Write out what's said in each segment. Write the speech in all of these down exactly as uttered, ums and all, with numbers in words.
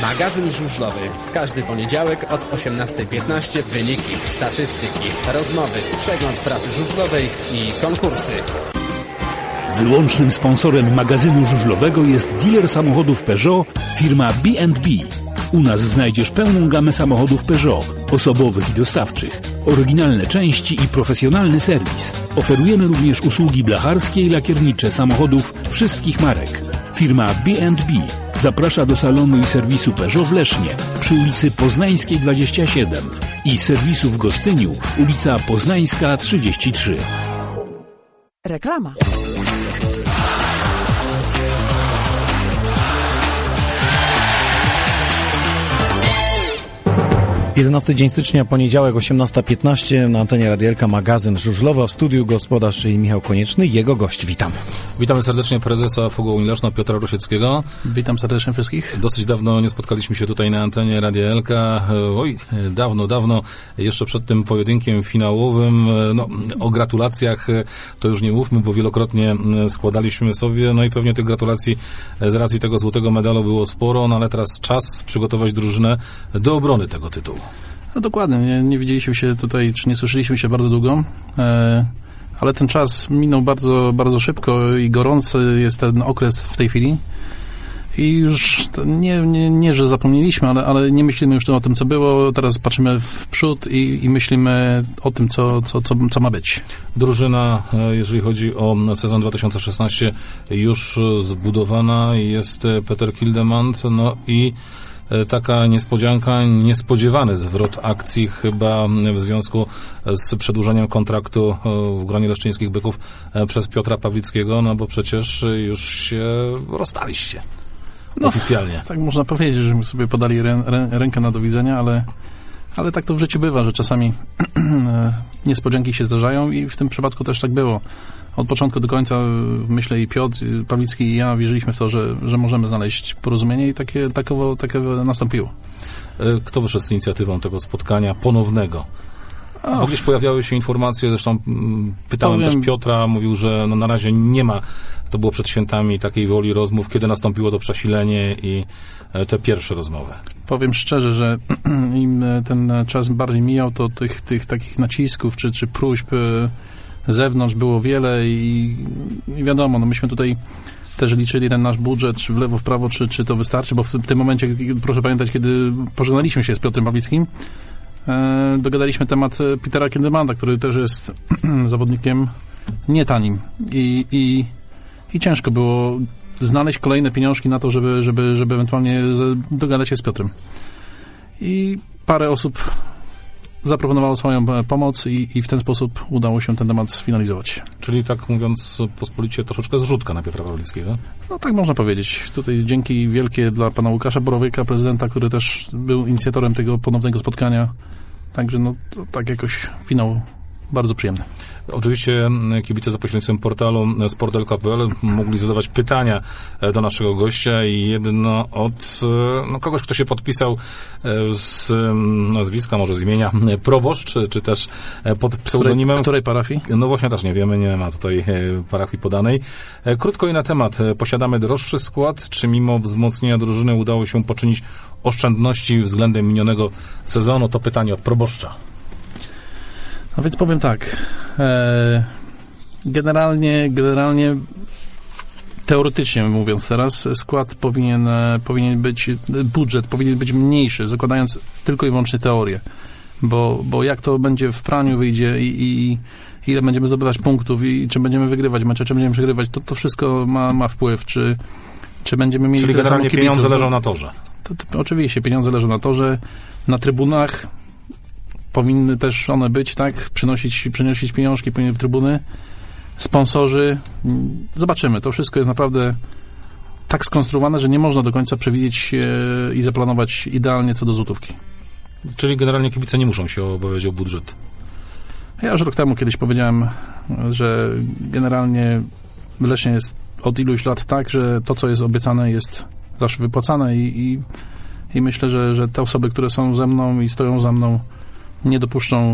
Magazyn żużlowy. Każdy poniedziałek od osiemnastej piętnaście wyniki, statystyki, rozmowy, przegląd prasy żużlowej i konkursy. Wyłącznym sponsorem magazynu żużlowego jest dealer samochodów Peugeot, firma B and B. U nas znajdziesz pełną gamę samochodów Peugeot, osobowych i dostawczych, oryginalne części i profesjonalny serwis. Oferujemy również usługi blacharskie i lakiernicze samochodów wszystkich marek. Firma B and B zaprasza do salonu i serwisu Peugeot w Lesznie przy ulicy Poznańskiej dwadzieścia siedem i serwisu w Gostyniu, ulica Poznańska trzydzieści trzy. Reklama. jedenasty dzień stycznia, poniedziałek, osiemnasta piętnaście, na antenie Radia Elka, magazyn żużlowy, a w studiu gospodarz Michał Konieczny, jego gość. Witam. Witamy serdecznie prezesa Fogołu Leszno, Piotra Rusieckiego. Witam serdecznie wszystkich. Dosyć dawno nie spotkaliśmy się tutaj na antenie Radia Elka. Oj, dawno, dawno, jeszcze przed tym pojedynkiem finałowym. No, o gratulacjach to już nie mówmy, bo wielokrotnie składaliśmy sobie, no i pewnie tych gratulacji z racji tego złotego medalu było sporo, no ale teraz czas przygotować drużynę do obrony tego tytułu. No dokładnie, nie, nie widzieliśmy się tutaj, czy nie słyszeliśmy się bardzo długo, e, ale ten czas minął bardzo, bardzo szybko i gorący jest ten okres w tej chwili. I już nie, nie, nie że zapomnieliśmy, ale, ale nie myślimy już o tym, co było. Teraz patrzymy w przód i, i myślimy o tym, co, co, co, co ma być. Drużyna, jeżeli chodzi o sezon dwa tysiące szesnasty, już zbudowana. Jest Peter Kildemand, no i taka niespodzianka, niespodziewany zwrot akcji chyba w związku z przedłużeniem kontraktu w gronie leszczyńskich byków przez Piotra Pawlickiego, no bo przecież już się rozstaliście. No, oficjalnie. Tak można powiedzieć, że sobie podali rę, rę, rękę na do widzenia, ale, ale tak to w życiu bywa, że czasami niespodzianki się zdarzają i w tym przypadku też tak było. Od początku do końca, myślę, i Piotr i Pawlicki i ja wierzyliśmy w to, że, że możemy znaleźć porozumienie i takie, takowo, takie nastąpiło. Kto wyszedł z inicjatywą tego spotkania ponownego? Bo gdzieś pojawiały się informacje, zresztą pytałem Powiem, też Piotra, mówił, że no na razie nie ma, to było przed świętami, takiej woli rozmów, kiedy nastąpiło to przesilenie i te pierwsze rozmowy. Powiem szczerze, że im ten czas bardziej mijał, to tych, tych takich nacisków czy, czy próśb z zewnątrz było wiele i, i wiadomo, no myśmy tutaj też liczyli ten nasz budżet, czy w lewo, w prawo, czy, czy to wystarczy, bo w tym momencie, proszę pamiętać, kiedy pożegnaliśmy się z Piotrem Pawlickim, e, dogadaliśmy temat Petera Kildemanda, który też jest zawodnikiem nietanim i, i, i ciężko było znaleźć kolejne pieniążki na to, żeby, żeby, żeby ewentualnie dogadać się z Piotrem. I parę osób zaproponowało swoją pomoc i, i w ten sposób udało się ten temat sfinalizować. Czyli tak mówiąc pospolicie troszeczkę zrzutka na Piotra Pawlickiego? No tak można powiedzieć. Tutaj dzięki wielkie dla pana Łukasza Borowyka, prezydenta, który też był inicjatorem tego ponownego spotkania. Także no to tak jakoś finał bardzo przyjemny. Oczywiście kibice za pośrednictwem portalu sportel kropka p l mogli zadawać pytania do naszego gościa i jedno od no, kogoś, kto się podpisał z nazwiska, może z imienia proboszcz, czy, czy też pod pseudonimem. Której, której parafii? No właśnie też nie wiemy, nie ma tutaj parafii podanej. Krótko i na temat. Posiadamy droższy skład, czy mimo wzmocnienia drużyny udało się poczynić oszczędności względem minionego sezonu? To pytanie od proboszcza. No więc powiem tak, e, generalnie, generalnie teoretycznie mówiąc teraz, skład powinien, powinien być, budżet powinien być mniejszy, zakładając tylko i wyłącznie teorię, bo, bo jak to będzie w praniu wyjdzie i, i ile będziemy zdobywać punktów i czy będziemy wygrywać mecze, czy będziemy przegrywać, to, to wszystko ma, ma wpływ, czy, czy będziemy mieli... Czyli generalnie pieniądze leżą na torze. To, to, oczywiście, pieniądze leżą na torze, na trybunach, powinny też one być, tak? Przynosić, przynosić pieniążki, powinny w trybuny. Sponsorzy. Zobaczymy. To wszystko jest naprawdę tak skonstruowane, że nie można do końca przewidzieć e, i zaplanować idealnie co do złotówki. Czyli generalnie kibice nie muszą się obawiać o budżet. Ja już rok temu kiedyś powiedziałem, że generalnie w Lesznie jest od iluś lat tak, że to, co jest obiecane, jest zawsze wypłacane i, i, i myślę, że, że te osoby, które są ze mną i stoją za mną, nie dopuszczą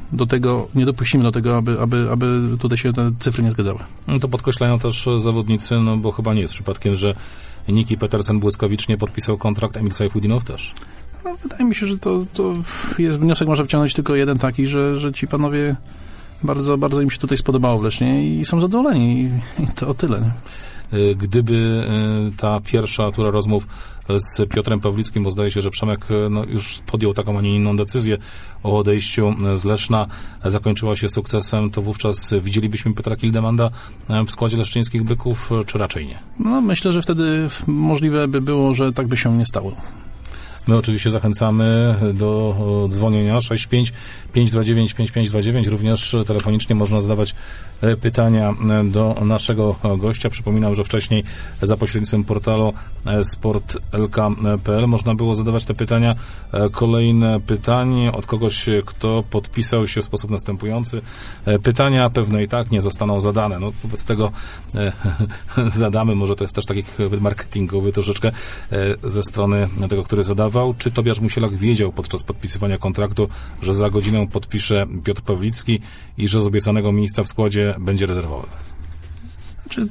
do tego, nie dopuścimy do tego, aby, aby, aby tutaj się te cyfry nie zgadzały. No to podkreślają też zawodnicy, no bo chyba nie jest przypadkiem, że Niki Petersen błyskawicznie podpisał kontrakt, Emil Sajfudinow też. No, wydaje mi się, że to, to jest wniosek, może wyciągnąć tylko jeden taki, że, że ci panowie bardzo, bardzo im się tutaj spodobało w Lesznie i są zadowoleni i, i to o tyle. Nie? Gdyby ta pierwsza tura rozmów z Piotrem Pawlickim, bo zdaje się, że Przemek no, już podjął taką, a nie inną decyzję o odejściu z Leszna, zakończyła się sukcesem, to wówczas widzielibyśmy Piotra Kildemanda w składzie leszczyńskich Byków, czy raczej nie? No, myślę, że wtedy możliwe by było, że tak by się nie stało. My oczywiście zachęcamy do dzwonienia sześć pięć pięć dwa dziewięć pięć pięć dwa dziewięć. Również telefonicznie można zadawać pytania do naszego gościa. Przypominam, że wcześniej za pośrednictwem portalu sport kropka l k kropka p l można było zadawać te pytania. Kolejne pytanie od kogoś, kto podpisał się w sposób następujący. Pytania pewno i tak nie zostaną zadane. No, wobec tego e, zadamy, może to jest też taki chwyt marketingowy troszeczkę e, ze strony tego, który zadawał. Czy Tobiasz Musielak wiedział podczas podpisywania kontraktu, że za godzinę podpisze Piotr Pawlicki i że z obiecanego miejsca w składzie będzie rezerwowy? Znaczy,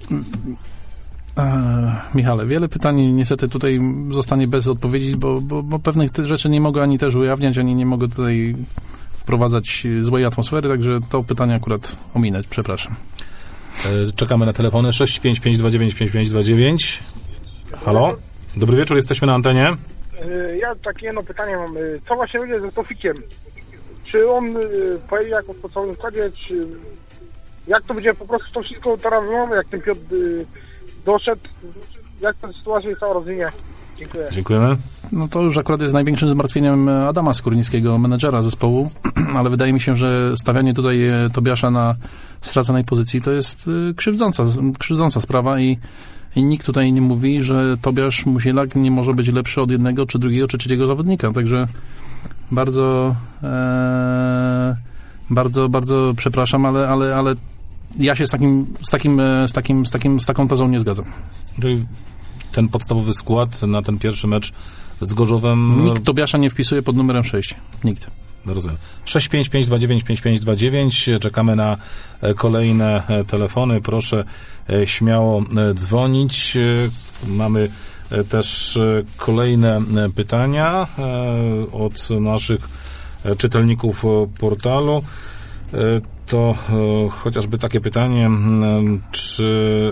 e, Michale, wiele pytań niestety tutaj zostanie bez odpowiedzi, bo, bo, bo pewnych rzeczy nie mogę ani też ujawniać, ani nie mogę tutaj wprowadzać złej atmosfery, także to pytanie akurat ominąć, przepraszam. E, czekamy na telefony sześć pięć pięć dwa dziewięć pięć pięć dwa dziewięć. Halo? Dobry wieczór, jesteśmy na antenie. Ja takie jedno pytanie mam. Co właśnie będzie ze Tofikiem? Czy on pojedzie jako w podstawowym składzie, czy jak to będzie po prostu to wszystko teraz wygląda, jak ten Piotr doszedł, jak ta sytuacja się cała rozwinie? Dziękuję. Dziękujemy. No to już akurat jest największym zmartwieniem Adama Skórnickiego, menedżera zespołu, ale wydaje mi się, że stawianie tutaj Tobiasza na straconej pozycji to jest krzywdząca, krzywdząca sprawa i I nikt tutaj nie mówi, że Tobiasz Musielak nie może być lepszy od jednego, czy drugiego, czy trzeciego zawodnika. Także bardzo, e, bardzo, bardzo przepraszam, ale, ale, ale ja się z takim, z takim, z takim, z takim, z taką tezą nie zgadzam. Czyli ten podstawowy skład na ten pierwszy mecz z Gorzowem... Nikt Tobiasza nie wpisuje pod numerem sześć. Nikt. Rozumiem. sześć pięć pięć dwa dziewięć pięć pięć dwa dziewięć. Czekamy na kolejne telefony. Proszę śmiało dzwonić. Mamy też kolejne pytania od naszych czytelników portalu. To chociażby takie pytanie, czy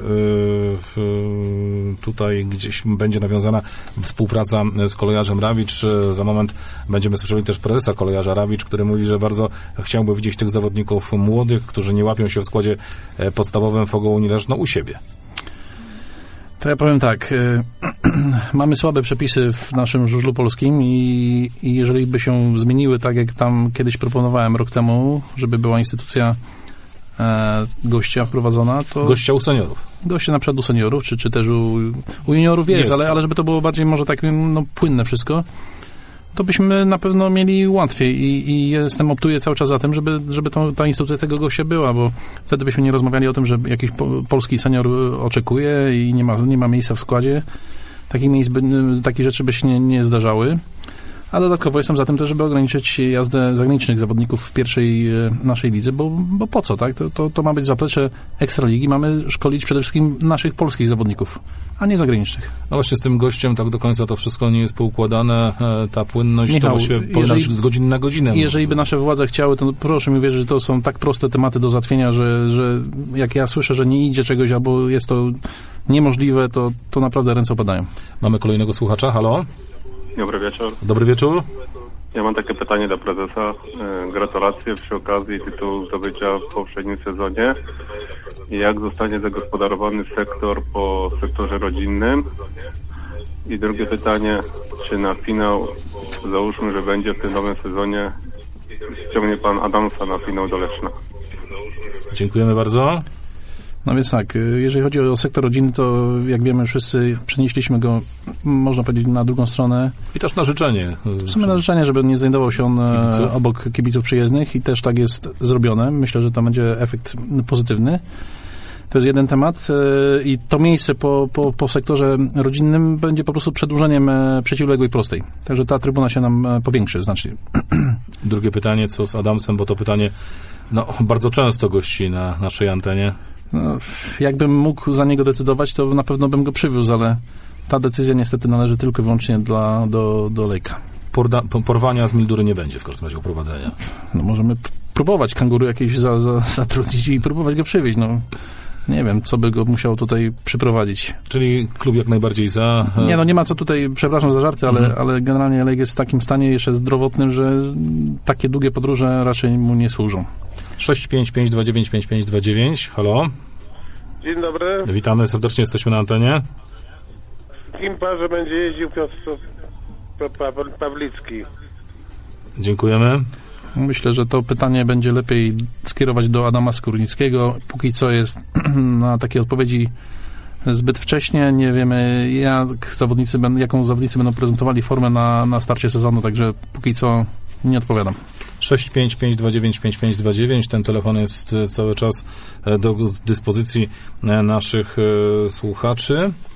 tutaj gdzieś będzie nawiązana współpraca z kolejarzem Rawicz. Za moment będziemy słyszeli też prezesa kolejarza Rawicz, który mówi, że bardzo chciałby widzieć tych zawodników młodych, którzy nie łapią się w składzie podstawowym w Ogołuni Leszno u siebie. To ja powiem tak, mamy słabe przepisy w naszym żużlu polskim i, i jeżeli by się zmieniły tak, jak tam kiedyś proponowałem rok temu, żeby była instytucja e, gościa wprowadzona, to... Gościa u seniorów. Gościa na przykład u seniorów, czy, czy też u, u juniorów jest, jest. Ale, ale żeby to było bardziej może tak no, płynne wszystko, to byśmy na pewno mieli łatwiej i, i jestem optuję cały czas za tym, żeby, żeby to, ta instytucja tego gościa była, bo wtedy byśmy nie rozmawiali o tym, że jakiś po, polski senior oczekuje i nie ma, nie ma miejsca w składzie. Takich miejsc, by, takie rzeczy by się nie, nie zdarzały. A dodatkowo jestem za tym też, żeby ograniczyć jazdę zagranicznych zawodników w pierwszej naszej lidze, bo, bo po co, tak? To, to, to ma być zaplecze Ekstraligi. Mamy szkolić przede wszystkim naszych polskich zawodników, a nie zagranicznych. No właśnie z tym gościem tak do końca to wszystko nie jest poukładane. Ta płynność Michał, to właściwie powinna być z godziny na godzinę. Jeżeli by nasze władze chciały, to proszę mi wierzyć, że to są tak proste tematy do załatwienia, że, że jak ja słyszę, że nie idzie czegoś albo jest to niemożliwe, to, to naprawdę ręce opadają. Mamy kolejnego słuchacza. Halo? Dobry wieczór. Dobry wieczór. Ja mam takie pytanie do prezesa. Gratulacje przy okazji tytułu zdobycia w poprzednim sezonie. Jak zostanie zagospodarowany sektor po sektorze rodzinnym? I drugie pytanie, czy na finał, załóżmy, że będzie w tym nowym sezonie, ściągnie pan Adamsa na finał do Leszna? Dziękujemy bardzo. No więc tak, jeżeli chodzi o sektor rodzinny, to jak wiemy wszyscy przenieśliśmy go, można powiedzieć, na drugą stronę. I też na życzenie. W sumie na życzenie, żeby nie znajdował się on kibiców. obok kibiców przyjezdnych i też tak jest zrobione. Myślę, że to będzie efekt pozytywny. To jest jeden temat i to miejsce po, po, po sektorze rodzinnym będzie po prostu przedłużeniem przeciwległej prostej. Także ta trybuna się nam powiększy znacznie. Drugie pytanie, co z Adamsem, bo to pytanie no, bardzo często gości na naszej antenie. No, jakbym mógł za niego decydować, to na pewno bym go przywiózł, ale ta decyzja niestety należy tylko i wyłącznie dla, do, do Lejka. Porda, porwania z Mildury nie będzie w każdym razie uprowadzenia. No, możemy p- próbować kanguru jakieś za, za, zatrudnić i próbować go przywieźć. No, nie wiem, co by go musiało tutaj przyprowadzić. Czyli klub jak najbardziej za... Nie, no nie ma co tutaj, przepraszam za żarty, ale, mhm. ale generalnie Lejk jest w takim stanie jeszcze zdrowotnym, że takie długie podróże raczej mu nie służą. sześć pięć pięć dwa dziewięć pięć pięć dwa dziewięć, halo? Dzień dobry. Witamy serdecznie, jesteśmy na antenie. W kim parze będzie jeździł Piotr pa, pa, Pawlicki? Dziękujemy. Myślę, że to pytanie będzie lepiej skierować do Adama Skórnickiego. Póki co jest na takie odpowiedzi zbyt wcześnie. Nie wiemy, jak zawodnicy, jaką zawodnicy będą prezentowali formę na, na starcie sezonu, także póki co nie odpowiadam. sześć pięć pięć dwa dziewięć pięć pięć dwa dziewięć. Ten telefon jest cały czas do dyspozycji naszych słuchaczy.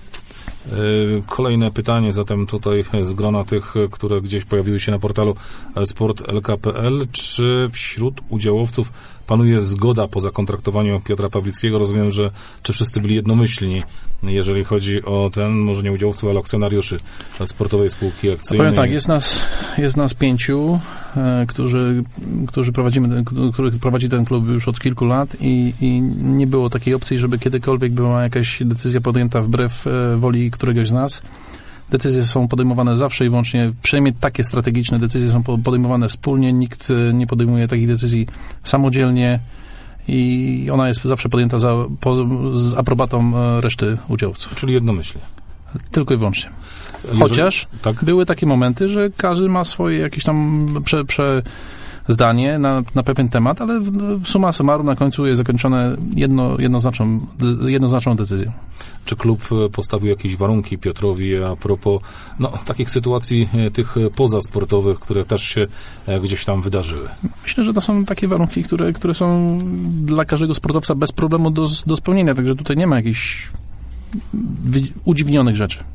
Kolejne pytanie zatem tutaj z grona tych, które gdzieś pojawiły się na portalu sport kropka l k kropka p l. Czy wśród udziałowców panuje zgoda po zakontraktowaniu Piotra Pawlickiego? Rozumiem, że czy wszyscy byli jednomyślni, jeżeli chodzi o ten, może nie udziałowców, ale akcjonariuszy sportowej spółki akcyjnej? Powiem tak, jest nas, jest nas pięciu, e, którzy, którzy prowadzimy, który prowadzi ten klub już od kilku lat i, i nie było takiej opcji, żeby kiedykolwiek była jakaś decyzja podjęta wbrew e, woli któregoś z nas. Decyzje są podejmowane zawsze i wyłącznie, przynajmniej takie strategiczne decyzje są podejmowane wspólnie, nikt nie podejmuje takich decyzji samodzielnie i ona jest zawsze podjęta za, po, z aprobatą reszty udziałowców. Czyli jednomyślnie. Tylko i wyłącznie. Chociaż Jeżeli, tak? były takie momenty, że każdy ma swoje jakieś tam prze, prze zdanie na, na pewien temat, ale w summa summarum na końcu jest zakończone jedno, jednoznaczną, jednoznaczną decyzją. Czy klub postawił jakieś warunki Piotrowi a propos no, takich sytuacji tych pozasportowych, które też się gdzieś tam wydarzyły? Myślę, że to są takie warunki, które, które są dla każdego sportowca bez problemu do, do spełnienia, także tutaj nie ma jakichś udziwnionych rzeczy.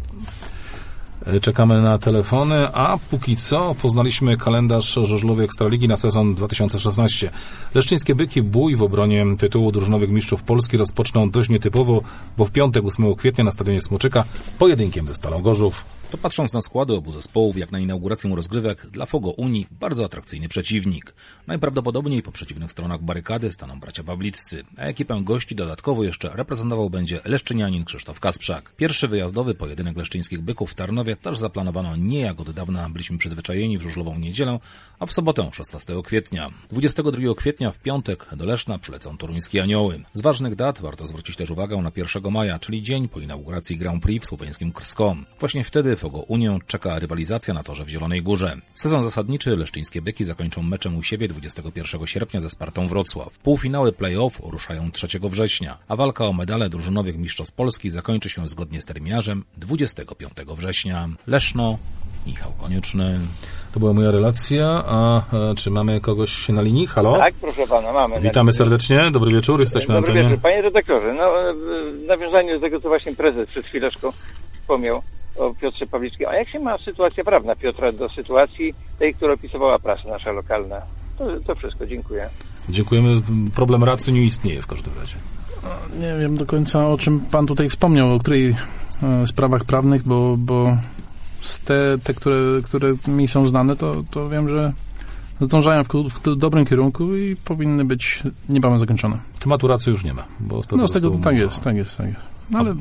Czekamy na telefony, a póki co poznaliśmy kalendarz żużlowy Ekstraligi na sezon dwa tysiące szesnasty. Leszczyńskie Byki bój w obronie tytułu drużynowych mistrzów Polski rozpoczną dość nietypowo, bo w piątek ósmego kwietnia na stadionie Smoczyka pojedynkiem ze Stalą Gorzów. To patrząc na składy obu zespołów, jak na inaugurację rozgrywek, dla Fogo Unii bardzo atrakcyjny przeciwnik. Najprawdopodobniej po przeciwnych stronach barykady staną bracia Pawliccy, a ekipę gości dodatkowo jeszcze reprezentował będzie leszczynianin Krzysztof Kasprzak. Pierwszy wyjazdowy pojedynek leszczyńskich Byków w Tarnowie też zaplanowano nie jak od dawna byliśmy przyzwyczajeni w żużlową niedzielę, a w sobotę szesnastego kwietnia. dwudziestego drugiego kwietnia w piątek do Leszna przylecą toruńskie Anioły. Z ważnych dat warto zwrócić też uwagę na pierwszego maja, czyli dzień po inauguracji Grand Prix w słoweńskim Krsko. Właśnie wtedy Fogo Unię czeka rywalizacja na torze w Zielonej Górze. Sezon zasadniczy leszczyńskie Byki zakończą meczem u siebie dwudziestego pierwszego sierpnia ze Spartą Wrocław. Półfinały play-off ruszają trzeciego września, a walka o medale drużynowych mistrzostw Polski zakończy się zgodnie z terminarzem dwudziestego piątego września. Leszno, Michał Konieczny. To była moja relacja, a, a czy mamy kogoś na linii? Halo? Tak, proszę pana, mamy. Witamy serdecznie, dobry wieczór, jesteśmy dobry na antenie. Wieczór. Panie redaktorze, no, w nawiązaniu do tego, co właśnie prezes przed chwileczką wspomniał o Piotrze Pawlickim, a jak się ma sytuacja prawna Piotra do sytuacji tej, którą opisywała prasa nasza lokalna? To, to wszystko, dziękuję. Dziękujemy, problem racji nie istnieje w każdym razie. Nie wiem do końca, o czym pan tutaj wspomniał, o której e, sprawach prawnych, bo, bo z te, te które, które mi są znane, to, to wiem, że zdążają w, w dobrym kierunku i powinny być niebawem zakończone. Tematu racji już nie ma. Bo no z tego tak jest, tak jest, tak jest. No ale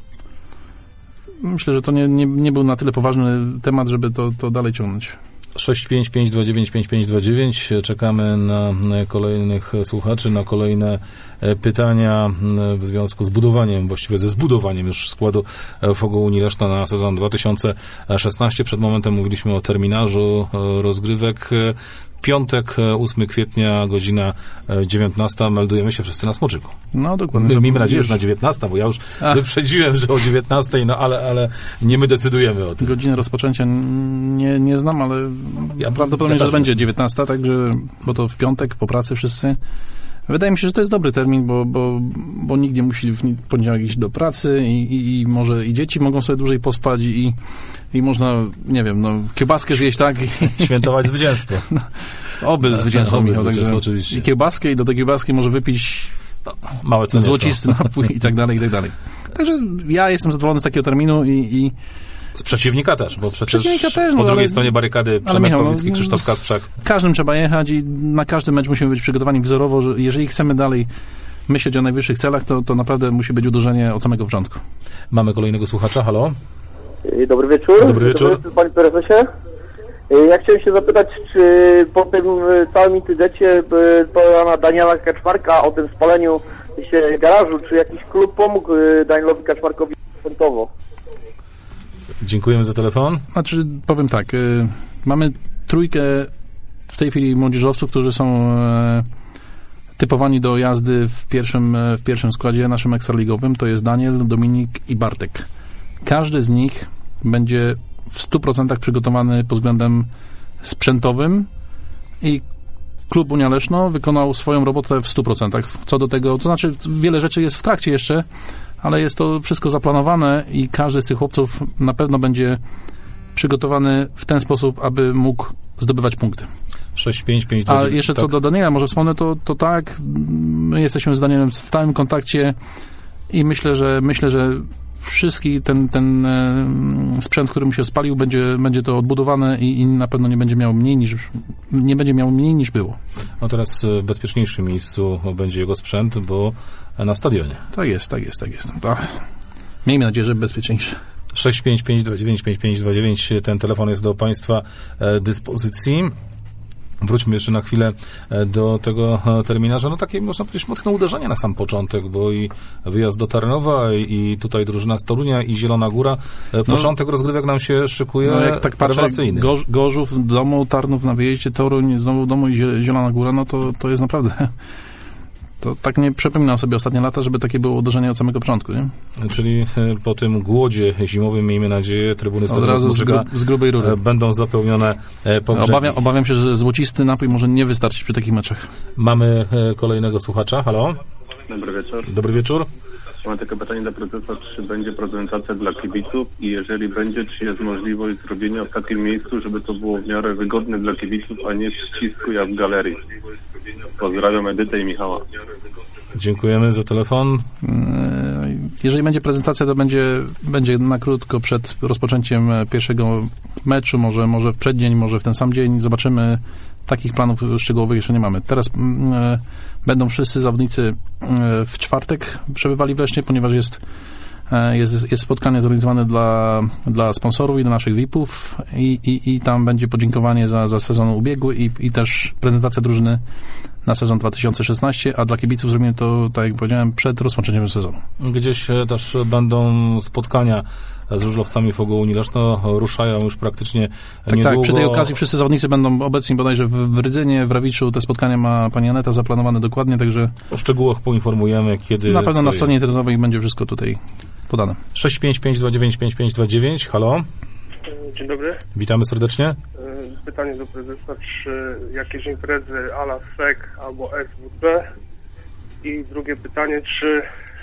myślę, że to nie, nie, nie był na tyle poważny temat, żeby to, to dalej ciągnąć. sześć pięć pięć dwa dziewięć pięć pięć dwa dziewięć. Czekamy na kolejnych słuchaczy, na kolejne pytania w związku z budowaniem, właściwie ze zbudowaniem już składu Fogo Unii Leszna na sezon dwa tysiące szesnasty. Przed momentem mówiliśmy o terminarzu rozgrywek. Piątek, ósmego kwietnia, godzina dziewiętnasta. Meldujemy się wszyscy na Smoczyku. No, dokładnie. Miejmy nadzieję, że na dziewiętnastą, bo ja już Ach. wyprzedziłem, że o dziewiętnastej, no ale, ale nie my decydujemy o tym. Godzinę rozpoczęcia nie, nie znam, ale ja prawdopodobnie, ja że będzie dziewiętnasta, także, bo to w piątek, po pracy wszyscy. Wydaje mi się, że to jest dobry termin, bo, bo, bo nikt nie musi w poniedziałek iść do pracy i, i, i może i dzieci mogą sobie dłużej pospać i, i można, nie wiem, no, kiełbaskę zjeść, tak? I świętować zwycięstwo. No, oby zwycięstwo, oby Michał, zwycięstwo, także, oczywiście. I kiełbaskę, i do tej kiełbaski może wypić no, małe co złocisty napój i tak dalej, i tak dalej. Także ja jestem zadowolony z takiego terminu i, i z przeciwnika też, bo przecież też, też, po no, drugiej ale, stronie barykady Przemek Michał, Pawlicki, no, Krzysztof Kasprzak. Z każdym trzeba jechać i na każdy mecz musimy być przygotowani wzorowo, że jeżeli chcemy dalej myśleć o najwyższych celach, to, to naprawdę musi być uderzenie od samego początku. Mamy kolejnego słuchacza, halo? Dobry wieczór. Dobry wieczór. Dobry wieczór, panie prezesie. Ja chciałem się zapytać, czy po tym całym incydencie pana Daniela Kaczmarka o tym spaleniu się garażu, czy jakiś klub pomógł Danielowi Kaczmarkowi sprzętowo? Dziękujemy za telefon. Znaczy, powiem tak, y, mamy trójkę w tej chwili młodzieżowców, którzy są y, typowani do jazdy w pierwszym, y, w pierwszym składzie naszym ekstraligowym. To jest Daniel, Dominik i Bartek. Każdy z nich będzie w stu procentach przygotowany pod względem sprzętowym i klub Unia Leszno wykonał swoją robotę w stu procentach. Co do tego, to znaczy wiele rzeczy jest w trakcie jeszcze, ale jest to wszystko zaplanowane i każdy z tych chłopców na pewno będzie przygotowany w ten sposób, aby mógł zdobywać punkty. sześć pięć pięć A jeszcze tak. Co do Daniela, może wspomnę, to, to tak, my jesteśmy z Danielem w stałym kontakcie i myślę, że myślę, że wszystki ten, ten e, sprzęt, który mu się spalił, będzie, będzie to odbudowane i, i na pewno nie będzie miał mniej niż nie będzie miał mniej niż było. No teraz w bezpieczniejszym miejscu będzie jego sprzęt, bo na stadionie. Tak jest, tak jest, tak jest. To, miejmy nadzieję, że bezpieczniejsze. sześć pięć pięć dwa dziewięć pięć pięć dwa dziewięć, ten telefon jest do Państwa e, dyspozycji. Wróćmy jeszcze na chwilę do tego terminarza. No takie, można powiedzieć, mocne uderzenie na sam początek, bo i wyjazd do Tarnowa, i tutaj drużyna z Torunia, i Zielona Góra. Początek no, rozgrywek nam się szykuje no, jak tak rewelacyjny. Gorz, Gorzów w domu, Tarnów na wyjeździe, Toruń znowu w domu i Zielona Góra, no to, to jest naprawdę... To tak nie przypominam sobie ostatnie lata, żeby takie było uderzenie od samego początku, nie? Czyli po tym głodzie zimowym, miejmy nadzieję, trybuny od razu z, gru, z grubej rury będą zapełnione po brzegi. Obawiam, obawiam się, że złocisty napój może nie wystarczyć przy takich meczach. Mamy kolejnego słuchacza. Halo? Dobry wieczór. Dobry wieczór. Mam takie pytanie do prezesa, czy będzie prezentacja dla kibiców i jeżeli będzie, czy jest możliwość zrobienia w takim miejscu, żeby to było w miarę wygodne dla kibiców, a nie w ścisku jak w galerii. Pozdrawiam Edytę i Michała. Dziękujemy za telefon. Jeżeli będzie prezentacja, to będzie, będzie na krótko przed rozpoczęciem pierwszego meczu, może, może w przeddzień, może w ten sam dzień. Zobaczymy. Takich planów szczegółowych jeszcze nie mamy. Teraz e, będą wszyscy zawodnicy e, w czwartek przebywali w Lesznie, ponieważ jest, e, jest, jest spotkanie zorganizowane dla, dla sponsorów i dla naszych V I P-ów i, i, i tam będzie podziękowanie za, za sezon ubiegły i, i też prezentacja drużyny na sezon dwa tysiące szesnasty, a dla kibiców zrobimy to, tak jak powiedziałem, przed rozpoczęciem sezonu. Gdzieś też będą spotkania z żużlowcami Fogo Unii Leszno, ruszają już praktycznie tak, niedługo. Tak, przy tej okazji wszyscy zawodnicy będą obecni bodajże w, w Rydzynie, w Rawiczu. Te spotkania ma pani Aneta zaplanowane dokładnie, także... O szczegółach poinformujemy, kiedy... Na pewno na stronie internetowej będzie wszystko tutaj podane. sześć pięć pięć dwa dziewięć pięć pięć dwa dziewięć, halo? Dzień dobry. Witamy serdecznie. Pytanie do prezesa, czy jakieś imprezy a la S E C albo S W C? I drugie pytanie, czy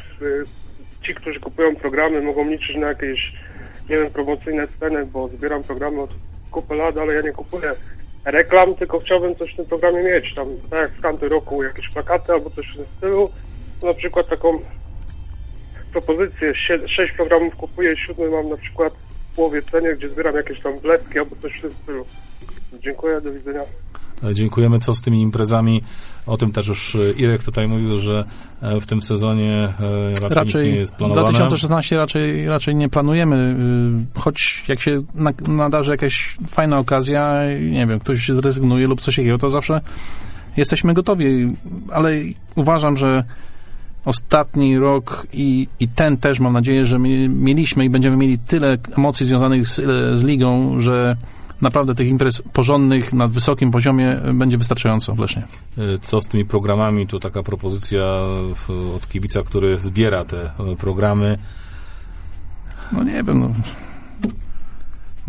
ci, którzy kupują programy, mogą liczyć na jakieś, nie wiem, promocyjne ceny, bo zbieram programy od kupy lat, ale ja nie kupuję reklam, tylko chciałbym coś w tym programie mieć, tam tak jak w tamtym roku jakieś plakaty albo coś w tym stylu. Na przykład taką propozycję, sześć programów kupuję, siódmy mam na przykład w połowie cenie, gdzie zbieram jakieś tam wlepki albo coś w tym stylu. Dziękuję, do widzenia. Dziękujemy. Co z tymi imprezami? O tym też już Irek tutaj mówił, że w tym sezonie raczej, raczej nic nie jest planowane. dwa tysiące szesnasty raczej, raczej nie planujemy, choć jak się nadarzy jakaś fajna okazja, nie wiem, ktoś zrezygnuje lub coś takiego, to zawsze jesteśmy gotowi, ale uważam, że ostatni rok i, i ten też mam nadzieję, że mieliśmy i będziemy mieli tyle emocji związanych z, z ligą, że naprawdę tych imprez porządnych na wysokim poziomie będzie wystarczająco w Lesznie. Co z tymi programami? Tu taka propozycja od kibica, który zbiera te programy. No nie wiem, no.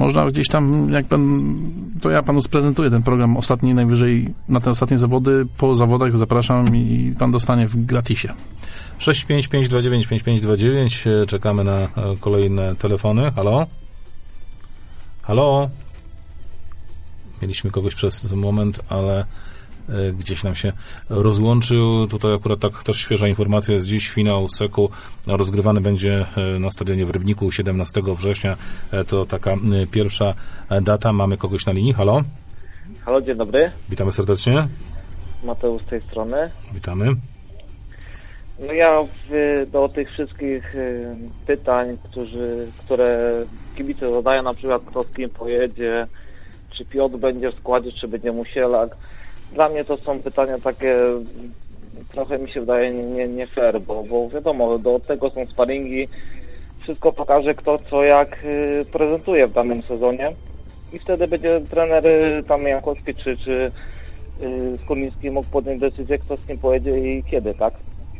Można gdzieś tam, jak pan, to ja panu sprezentuję ten program ostatni, najwyżej na te ostatnie zawody, po zawodach zapraszam i pan dostanie w gratisie. sześć pięć pięć dwa dziewięć pięć pięć dwa dziewięć, czekamy na kolejne telefony. Halo? Halo? Mieliśmy kogoś przez moment, ale gdzieś nam się rozłączył. Tutaj akurat tak też świeża informacja jest dziś. Finał Seku rozgrywany będzie na stadionie w Rybniku siedemnastego września. To taka pierwsza data. Mamy kogoś na linii. Halo? Halo, dzień dobry. Witamy serdecznie. Mateusz z tej strony. Witamy. No ja w, do tych wszystkich y, pytań, którzy, które kibice zadają, na przykład kto z kim pojedzie, czy Piotr będzie w składzie, czy będzie Musielak. Dla mnie to są pytania takie, trochę mi się wydaje nie, nie fair, bo, bo wiadomo, do tego są sparingi, wszystko pokaże kto co jak y, prezentuje w danym sezonie i wtedy będzie trener y, tam Jankowski czy, czy y, Skórnicki mógł podjąć decyzję, kto z kim pojedzie i kiedy, tak?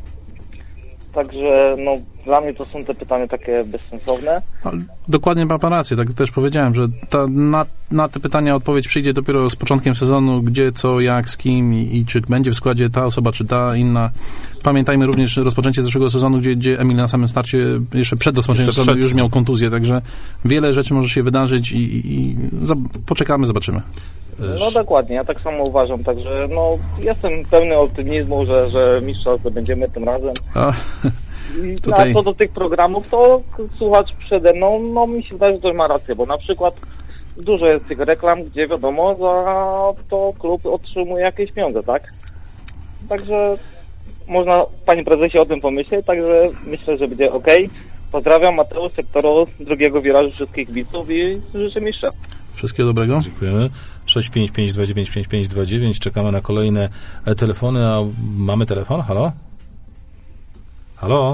Także no, dla mnie to są te pytania takie bezsensowne. Dokładnie ma pan rację, tak też powiedziałem, że ta, na, na te pytania odpowiedź przyjdzie dopiero z początkiem sezonu, gdzie, co, jak, z kim i, i czy będzie w składzie ta osoba, czy ta inna. Pamiętajmy również rozpoczęcie zeszłego sezonu, gdzie, gdzie Emil na samym starcie, jeszcze przed rozpoczęciem jeszcze sezonu przed. już miał kontuzję, także wiele rzeczy może się wydarzyć i, i, i za, poczekamy, zobaczymy. No dokładnie, ja tak samo uważam, także no jestem pełny optymizmu, że, że mistrza zdobędziemy tym razem. A, I tutaj... A co do tych programów, to słuchacz przede mną, no mi się wydaje, że to ma rację, bo na przykład dużo jest tych reklam, gdzie wiadomo, za to klub otrzymuje jakieś pieniądze, tak? Także można, panie prezesie, o tym pomyśleć, także myślę, że będzie ok. Pozdrawiam, Mateusz, sektoru drugiego wirażu, wszystkich kibiców i życzę mistrza. Wszystkiego dobrego. Dziękujemy. sześć pięć pięć dwa dziewięć pięć pięć dwa dziewięć. Czekamy na kolejne telefony. A mamy telefon? Halo? Halo?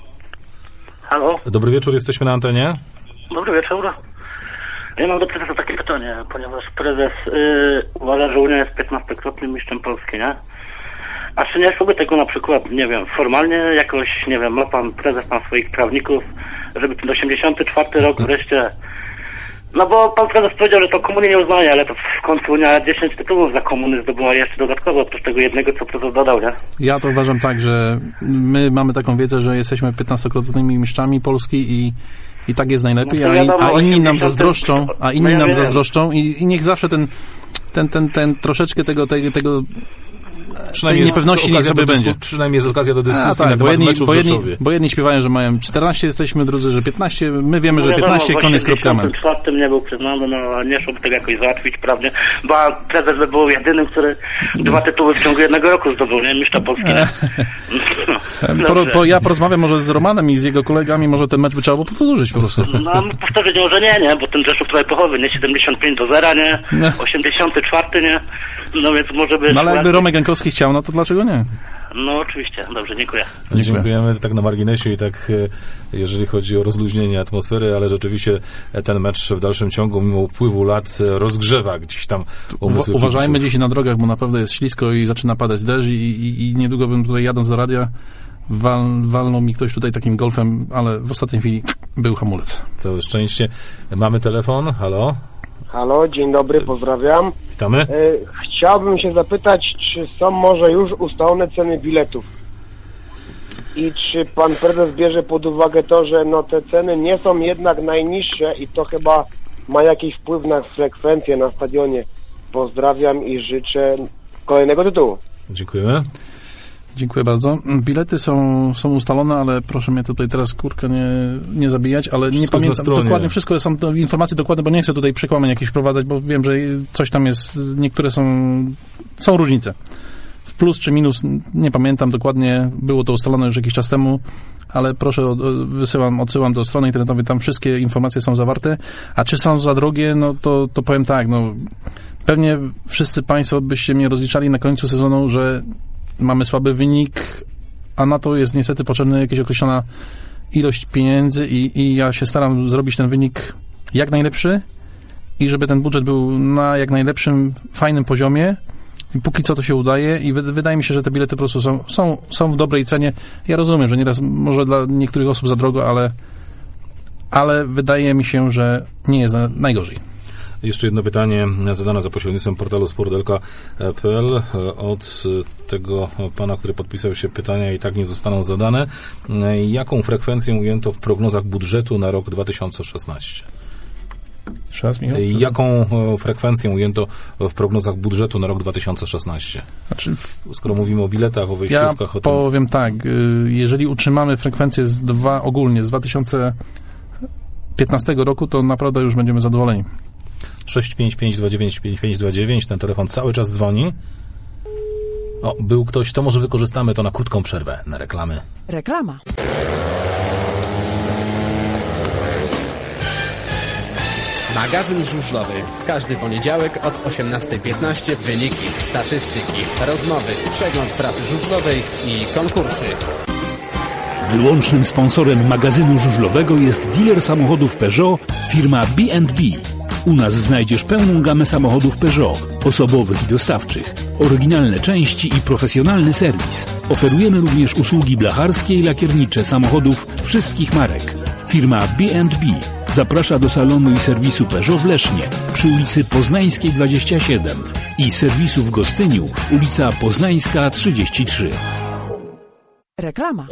Halo? Dobry wieczór, jesteśmy na antenie. Dobry wieczór. Ja mam do prezesa takie pytanie, ponieważ prezes yy, uważa, że Unia jest piętnastokrotnym mistrzem Polski, nie? A czy nie sobie tego na przykład, nie wiem, formalnie jakoś, nie wiem, ma pan prezes, ma swoich prawników, żeby ten osiemdziesiąty czwarty rok wreszcie... No bo pan prezes powiedział, że to komuny nie uznaje, ale to w końcu Unia dziesięć tytułów za komuny zdobyła jeszcze dodatkowo, oprócz tego jednego, co prezes dodał, nie? Ja to uważam tak, że my mamy taką wiedzę, że jesteśmy piętnastokrotnymi mistrzami Polski i i tak jest najlepiej, no a, wiadomo, a inni nam osiemdziesiąty zazdroszczą, a inni no ja nam wiem. zazdroszczą i, i niech zawsze ten, ten, ten, ten troszeczkę tego, tego, tego tej niepewności niech sobie będzie. Przynajmniej jest okazja do dyskusji a, tak, na bo temat jedni, meczu w bo, jedni, Rzeszowie. bo jedni śpiewają, że mają czternaście, jesteśmy drudzy, że piętnaście, my wiemy, No że wiadomo, piętnaście, koniec, kropka. W osiemdziesiątym czwartym nie był przyznany, no a nie szło tego jakoś załatwić prawnie, bo prezes by był jedynym, który dwa tytuły w ciągu jednego roku zdobył, nie? Mistrza Polski. No, po, po, ja porozmawiam może z Romanem i z jego kolegami, może ten mecz by trzeba było powtórzyć po prostu. No powtórzyć może nie, nie, bo ten Rzeszów tutaj pochowy, nie? siedemdziesiąt pięć do zera, nie? osiemdziesiąty czwarty, nie? No więc może by... No ale jakby Romek Jankowski chciał, no to dlaczego nie? No oczywiście, dobrze, dziękuję. Dziękuję. Dziękujemy tak na marginesie i tak jeżeli chodzi o rozluźnienie atmosfery, ale rzeczywiście ten mecz w dalszym ciągu mimo upływu lat rozgrzewa gdzieś tam umysły. Uważajmy dziś na drogach, bo naprawdę jest ślisko i zaczyna padać deszcz i, i, i niedługo bym tutaj jadąc do radia wal, walnął mi ktoś tutaj takim golfem, ale w ostatniej chwili był hamulec. Całe szczęście. Mamy telefon, halo? Halo, dzień dobry, pozdrawiam. Witamy. E, chciałbym się zapytać, czy są może już ustalone ceny biletów? I czy pan prezes bierze pod uwagę to, że no te ceny nie są jednak najniższe i to chyba ma jakiś wpływ na frekwencję na stadionie? Pozdrawiam i życzę kolejnego tytułu. Dziękujemy. Dziękuję bardzo. Bilety są, są ustalone, ale proszę mnie tutaj teraz kurkę nie, nie zabijać, ale wszystko nie pamiętam dokładnie, wszystko są to informacje dokładne, bo nie chcę tutaj przekłamań jakichś wprowadzać, bo wiem, że coś tam jest, niektóre są, są różnice. W plus czy minus, nie pamiętam dokładnie, było to ustalone już jakiś czas temu, ale proszę, wysyłam, odsyłam do strony internetowej, tam wszystkie informacje są zawarte, a czy są za drogie, no to, to powiem tak, no pewnie wszyscy państwo byście mnie rozliczali na końcu sezonu, że mamy słaby wynik, a na to jest niestety potrzebna jakaś określona ilość pieniędzy i, i ja się staram zrobić ten wynik jak najlepszy i żeby ten budżet był na jak najlepszym, fajnym poziomie. I póki co to się udaje i wy, wydaje mi się, że te bilety po prostu są, są, są w dobrej cenie. Ja rozumiem, że nieraz może dla niektórych osób za drogo, ale ale wydaje mi się, że nie jest na, najgorzej. Jeszcze jedno pytanie zadane za pośrednictwem portalu spordelka kropka p l od tego pana, który podpisał się. Pytania i tak nie zostaną zadane. Jaką frekwencję ujęto w prognozach budżetu na rok dwa tysiące szesnasty? Jeszcze raz, Michał? Jaką frekwencję ujęto w prognozach budżetu na rok dwa tysiące szesnasty? Znaczy, skoro mówimy o biletach, o wejściówkach... Ja o tym... powiem tak, jeżeli utrzymamy frekwencję z dwa, ogólnie z dwa tysiące piętnastego roku, to naprawdę już będziemy zadowoleni. sześć pięć pięć dwa dziewięć pięć pięć dwa dziewięć, ten telefon cały czas dzwoni. O, był ktoś, to może wykorzystamy to na krótką przerwę, na reklamy. Reklama. Magazyn żużlowy. Każdy poniedziałek od osiemnasta piętnaście wyniki, statystyki, rozmowy, przegląd prasy żużlowej i konkursy. Wyłącznym sponsorem magazynu żużlowego jest dealer samochodów Peugeot, firma B and B. U nas znajdziesz pełną gamę samochodów Peugeot, osobowych i dostawczych, oryginalne części i profesjonalny serwis. Oferujemy również usługi blacharskie i lakiernicze samochodów wszystkich marek. Firma B and B zaprasza do salonu i serwisu Peugeot w Lesznie przy ulicy Poznańskiej dwadzieścia siedem i serwisu w Gostyniu, ulica Poznańska trzydzieści trzy. Reklama.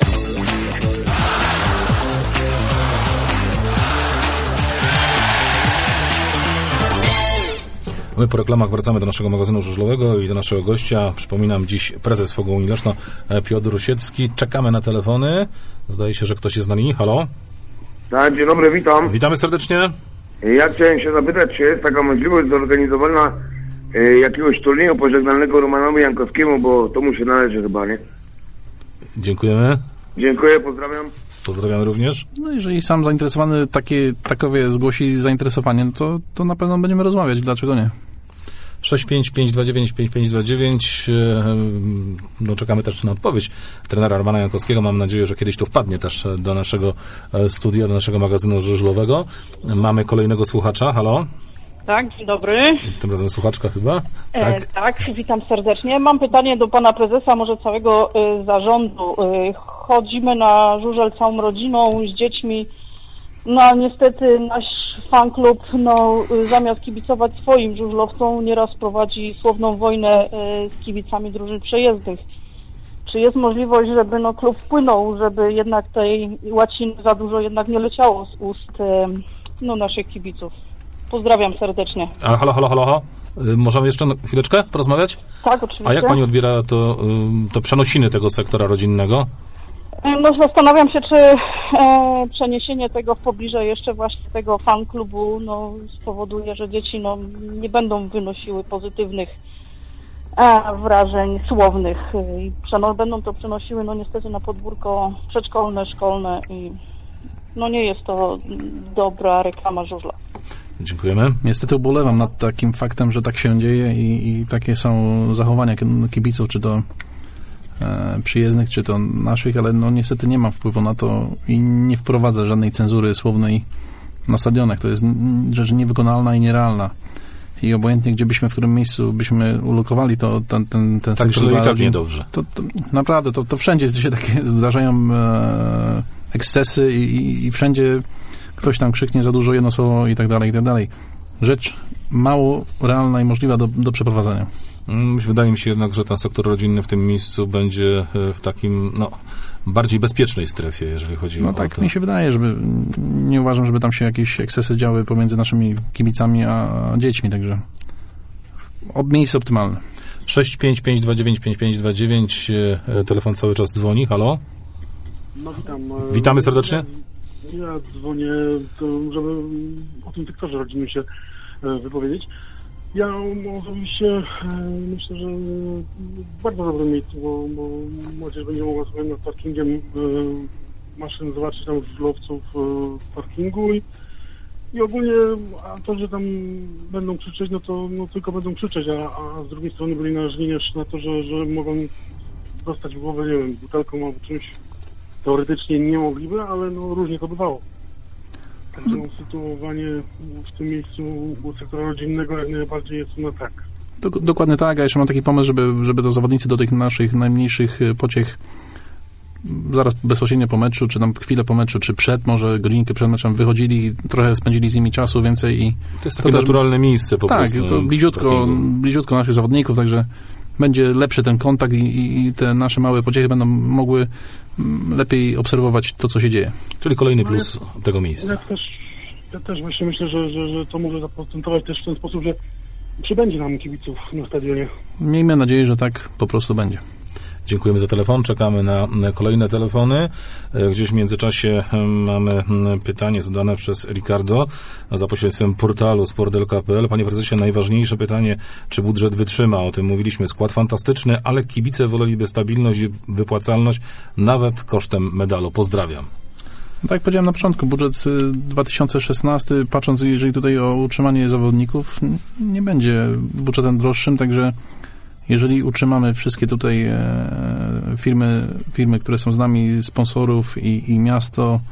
My po reklamach wracamy do naszego magazynu żużlowego i do naszego gościa. Przypominam, dziś prezes F O G O Unii Leszno, Piotr Rusiecki. Czekamy na telefony. Zdaje się, że ktoś jest na linii. Halo? Tak, dzień dobry, witam. Witamy serdecznie. Ja chciałem się zapytać, czy jest taka możliwość zorganizowania e, jakiegoś turnieju pożegnalnego Romanowi Jankowskiemu, bo to mu się należy chyba, nie? Dziękujemy. Dziękuję, pozdrawiam. Pozdrawiam również. No jeżeli sam zainteresowany takie, takowie zgłosi zainteresowanie, no to, to na pewno będziemy rozmawiać. Dlaczego nie? sześć pięć pięć dwa dziewięć pięć pięć dwa dziewięć. No, czekamy też na odpowiedź trenera Romana Jankowskiego. Mam nadzieję, że kiedyś to wpadnie też do naszego studia, do naszego magazynu żużlowego. Mamy kolejnego słuchacza. Halo? Tak, dzień dobry. Tym razem słuchaczka chyba? Tak, e, tak witam serdecznie. Mam pytanie do pana prezesa, może całego y, zarządu. Y, chodzimy na żużel całą rodziną, z dziećmi. No a niestety nasz fanklub, no, y, zamiast kibicować swoim żużlowcom, nieraz prowadzi słowną wojnę y, z kibicami drużyn przejezdnych. Czy jest możliwość, żeby no, klub wpłynął, żeby jednak tej łaciny za dużo jednak nie leciało z ust y, no, naszych kibiców? Pozdrawiam serdecznie. A halo, halo, halo, halo. Możemy jeszcze na chwileczkę porozmawiać? Tak, oczywiście. A jak pani odbiera to, to przenosiny tego sektora rodzinnego? No zastanawiam się, czy e, przeniesienie tego w pobliże jeszcze właśnie tego fan klubu no, spowoduje, że dzieci no, nie będą wynosiły pozytywnych e, wrażeń słownych i przeno- będą to przenosiły no niestety na podwórko przedszkolne, szkolne i no nie jest to dobra reklama żużla. Dziękujemy. Niestety ubolewam nad takim faktem, że tak się dzieje i, i takie są zachowania kibiców, czy to e, przyjezdnych, czy to naszych, ale no niestety nie ma wpływu na to i nie wprowadza żadnej cenzury słownej na stadionach. To jest rzecz niewykonalna i nierealna. I obojętnie, gdzie byśmy, w którym miejscu byśmy ulokowali to, ten, ten, ten tak, sektor, i tak niedobrze. To, to naprawdę, to, to wszędzie się takie zdarzają e, ekscesy i, i, i wszędzie ktoś tam krzyknie za dużo, jedno słowo i tak dalej, i tak dalej. Rzecz mało realna i możliwa do, do przeprowadzenia. Wydaje mi się jednak, że ten sektor rodzinny w tym miejscu będzie w takim, no, bardziej bezpiecznej strefie, jeżeli chodzi no o tak, to. No tak, mi się wydaje, żeby nie uważam, żeby tam się jakieś ekscesy działy pomiędzy naszymi kibicami a dziećmi, także miejsce optymalne. sześć pięć pięć dwa dziewięć pięć pięć dwa dziewięć, telefon cały czas dzwoni, halo? No witam. Witamy serdecznie. Ja, ja dzwonię, to, żeby o tym sektorze rodzinnym się wypowiedzieć. Ja osobiście myślę, że w bardzo dobrym miejscu, bo, bo młodzież będzie mogła sobie nad parkingiem maszyn zobaczyć tam żużlowców w parkingu i, i ogólnie, a to, że tam będą krzyczeć, no to no tylko będą krzyczeć, a, a z drugiej strony byli narażeni na to, że, że mogą dostać w głowę, nie wiem, butelką albo czymś teoretycznie niemożliwe, ale no różnie to bywało. Także no, sytuowanie w tym miejscu u sektora rodzinnego jak najbardziej jest na tak. Dokładnie tak, a jeszcze mam taki pomysł, żeby, żeby to zawodnicy do tych naszych najmniejszych pociech zaraz bezpośrednio po meczu, czy tam chwilę po meczu, czy przed, może godzinkę przed meczem wychodzili, trochę spędzili z nimi czasu więcej i... To jest takie to naturalne też, miejsce po tak, prostu. Tak, to bliziutko, bliziutko naszych zawodników, także będzie lepszy ten kontakt i, i te nasze małe pociechy będą mogły lepiej obserwować to, co się dzieje. Czyli kolejny plus no, tego miejsca. Ja też, ja też właśnie myślę, że, że, że to może zaprocentować też w ten sposób, że przybędzie nam kibiców na stadionie. Miejmy nadzieję, że tak po prostu będzie. Dziękujemy za telefon, czekamy na kolejne telefony. Gdzieś w międzyczasie mamy pytanie zadane przez Ricardo za pośrednictwem portalu sport kropka l k kropka p l. Panie prezesie, najważniejsze pytanie, czy budżet wytrzyma? O tym mówiliśmy. Skład fantastyczny, ale kibice woleliby stabilność i wypłacalność nawet kosztem medalu. Pozdrawiam. Tak jak powiedziałem na początku, budżet dwa tysiące szesnasty, patrząc jeżeli tutaj o utrzymanie zawodników, nie będzie budżetem droższym, także jeżeli utrzymamy wszystkie tutaj e, firmy, firmy, które są z nami, sponsorów i, i miasto,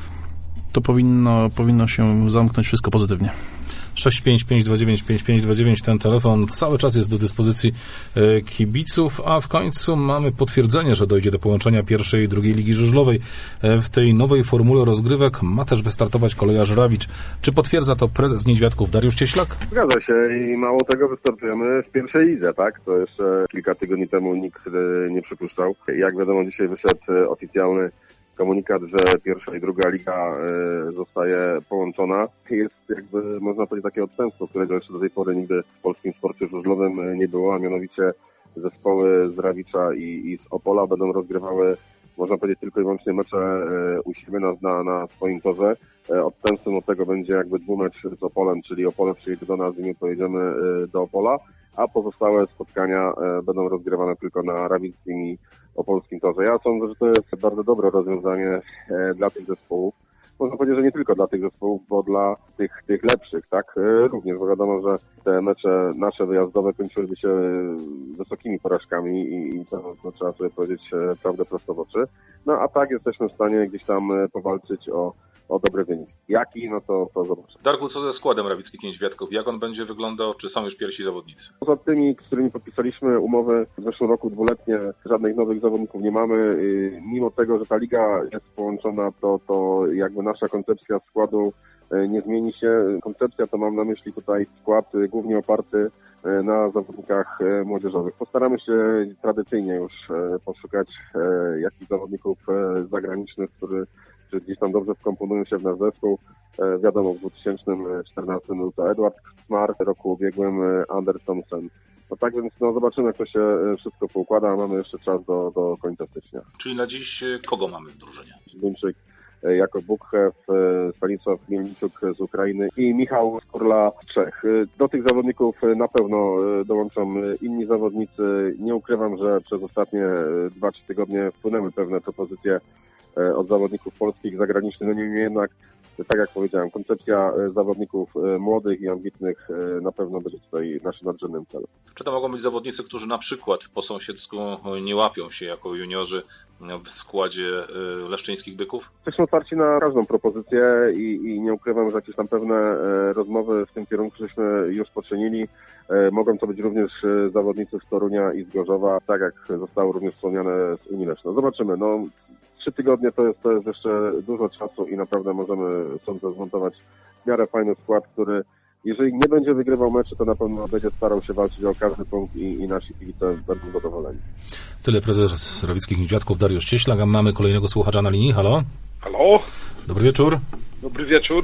to powinno, powinno się zamknąć wszystko pozytywnie. sześć pięć pięć dwa dziewięć pięć pięć dwa dziewięć, ten telefon cały czas jest do dyspozycji e, kibiców, a w końcu mamy potwierdzenie, że dojdzie do połączenia pierwszej i drugiej Ligi Żużlowej. E, w tej nowej formule rozgrywek ma też wystartować kolejarz Rawicz. Czy potwierdza to prezes Niedźwiadków Dariusz Cieślak? Zgadza się i mało tego, wystartujemy w pierwszej lidze, tak? To jeszcze kilka tygodni temu nikt e, nie przypuszczał. Jak wiadomo, dzisiaj wyszedł e, oficjalny komunikat, że pierwsza i druga liga y, zostaje połączona. Jest jakby, można powiedzieć, takie odstępstwo, którego jeszcze do tej pory nigdy w polskim sporcie żużlowym nie było, a mianowicie zespoły z Rawicza i, i z Opola będą rozgrywały, można powiedzieć, tylko i wyłącznie mecze y, u siebie na, na, na swoim torze. Y, odstępstwem od tego będzie jakby dwumecz z Opolem, czyli Opole przyjedzie do nas i my pojedziemy y, do Opola, a pozostałe spotkania y, będą rozgrywane tylko na rawickim i opolskim torze. Ja sądzę, że to jest bardzo dobre rozwiązanie e, dla tych zespołów. Można powiedzieć, że nie tylko dla tych zespołów, bo dla tych, tych lepszych, tak? E, również, bo wiadomo, że te mecze nasze wyjazdowe kończyłyby się wysokimi porażkami i, i to, to trzeba sobie powiedzieć e, prawdę prosto w oczy. No a tak jesteśmy w stanie gdzieś tam e, powalczyć o o dobre wyniki. Jaki? No to, to zobaczymy. Darku, co ze składem Rawickich Niedźwiadków? Jak on będzie wyglądał? Czy są już pierwsi zawodnicy? Poza tymi, z którymi podpisaliśmy umowy w zeszłym roku dwuletnie, żadnych nowych zawodników nie mamy. Mimo tego, że ta liga jest połączona, to, to jakby nasza koncepcja składu nie zmieni się. Koncepcja to mam na myśli tutaj skład głównie oparty na zawodnikach młodzieżowych. Postaramy się tradycyjnie już poszukać jakichś zawodników zagranicznych, którzy gdzieś tam dobrze wkomponują się w nasz zespół. E, wiadomo, w dwa tysiące czternastym był to Edward Smart, w roku ubiegłym Anders Thompson. No tak więc no, zobaczymy, jak to się wszystko poukłada. Mamy jeszcze czas do, do końca stycznia. Czyli na dziś kogo mamy w drużynie? Duńczyk, Jakub Bukhew, Stanisław Mielniczuk z Ukrainy i Michał Skurla z Czech. Do tych zawodników na pewno dołączą inni zawodnicy. Nie ukrywam, że przez ostatnie dwa trzy tygodnie wpłynęły pewne propozycje od zawodników polskich, zagranicznych, no niemniej jednak, tak jak powiedziałem, koncepcja zawodników młodych i ambitnych na pewno będzie tutaj naszym nadrzędnym celem. Czy to mogą być zawodnicy, którzy na przykład po sąsiedzku nie łapią się jako juniorzy w składzie leszczyńskich Byków? Jesteśmy otwarci na każdą propozycję i, i nie ukrywam, że jakieś tam pewne rozmowy w tym kierunku żeśmy już poczynili. Mogą to być również zawodnicy z Torunia i z Gorzowa, tak jak zostało również wspomniane z Unii Leszno. Zobaczymy. No, Trzy tygodnie to jest, to jest jeszcze dużo czasu i naprawdę możemy sądzę zmontować w miarę fajny skład, który jeżeli nie będzie wygrywał meczy, to na pewno będzie starał się walczyć o każdy punkt i, i nasi kibice będą zadowoleni. Tyle prezes Rawickich Niedźwiadków Dariusz Cieślak, a mamy kolejnego słuchacza na linii. Halo? Halo? Dobry wieczór. Dobry wieczór.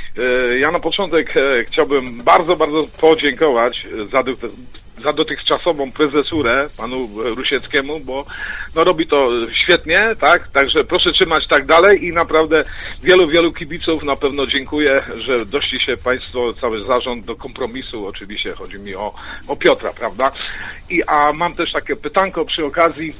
Ja na początek chciałbym bardzo, bardzo podziękować za za dotychczasową prezesurę panu Rusieckiemu, bo no robi to świetnie, tak? Także proszę trzymać tak dalej i naprawdę wielu, wielu kibiców na pewno dziękuję, że doszli się państwo, cały zarząd do kompromisu, oczywiście chodzi mi o, o Piotra, prawda? I a mam też takie pytanko przy okazji,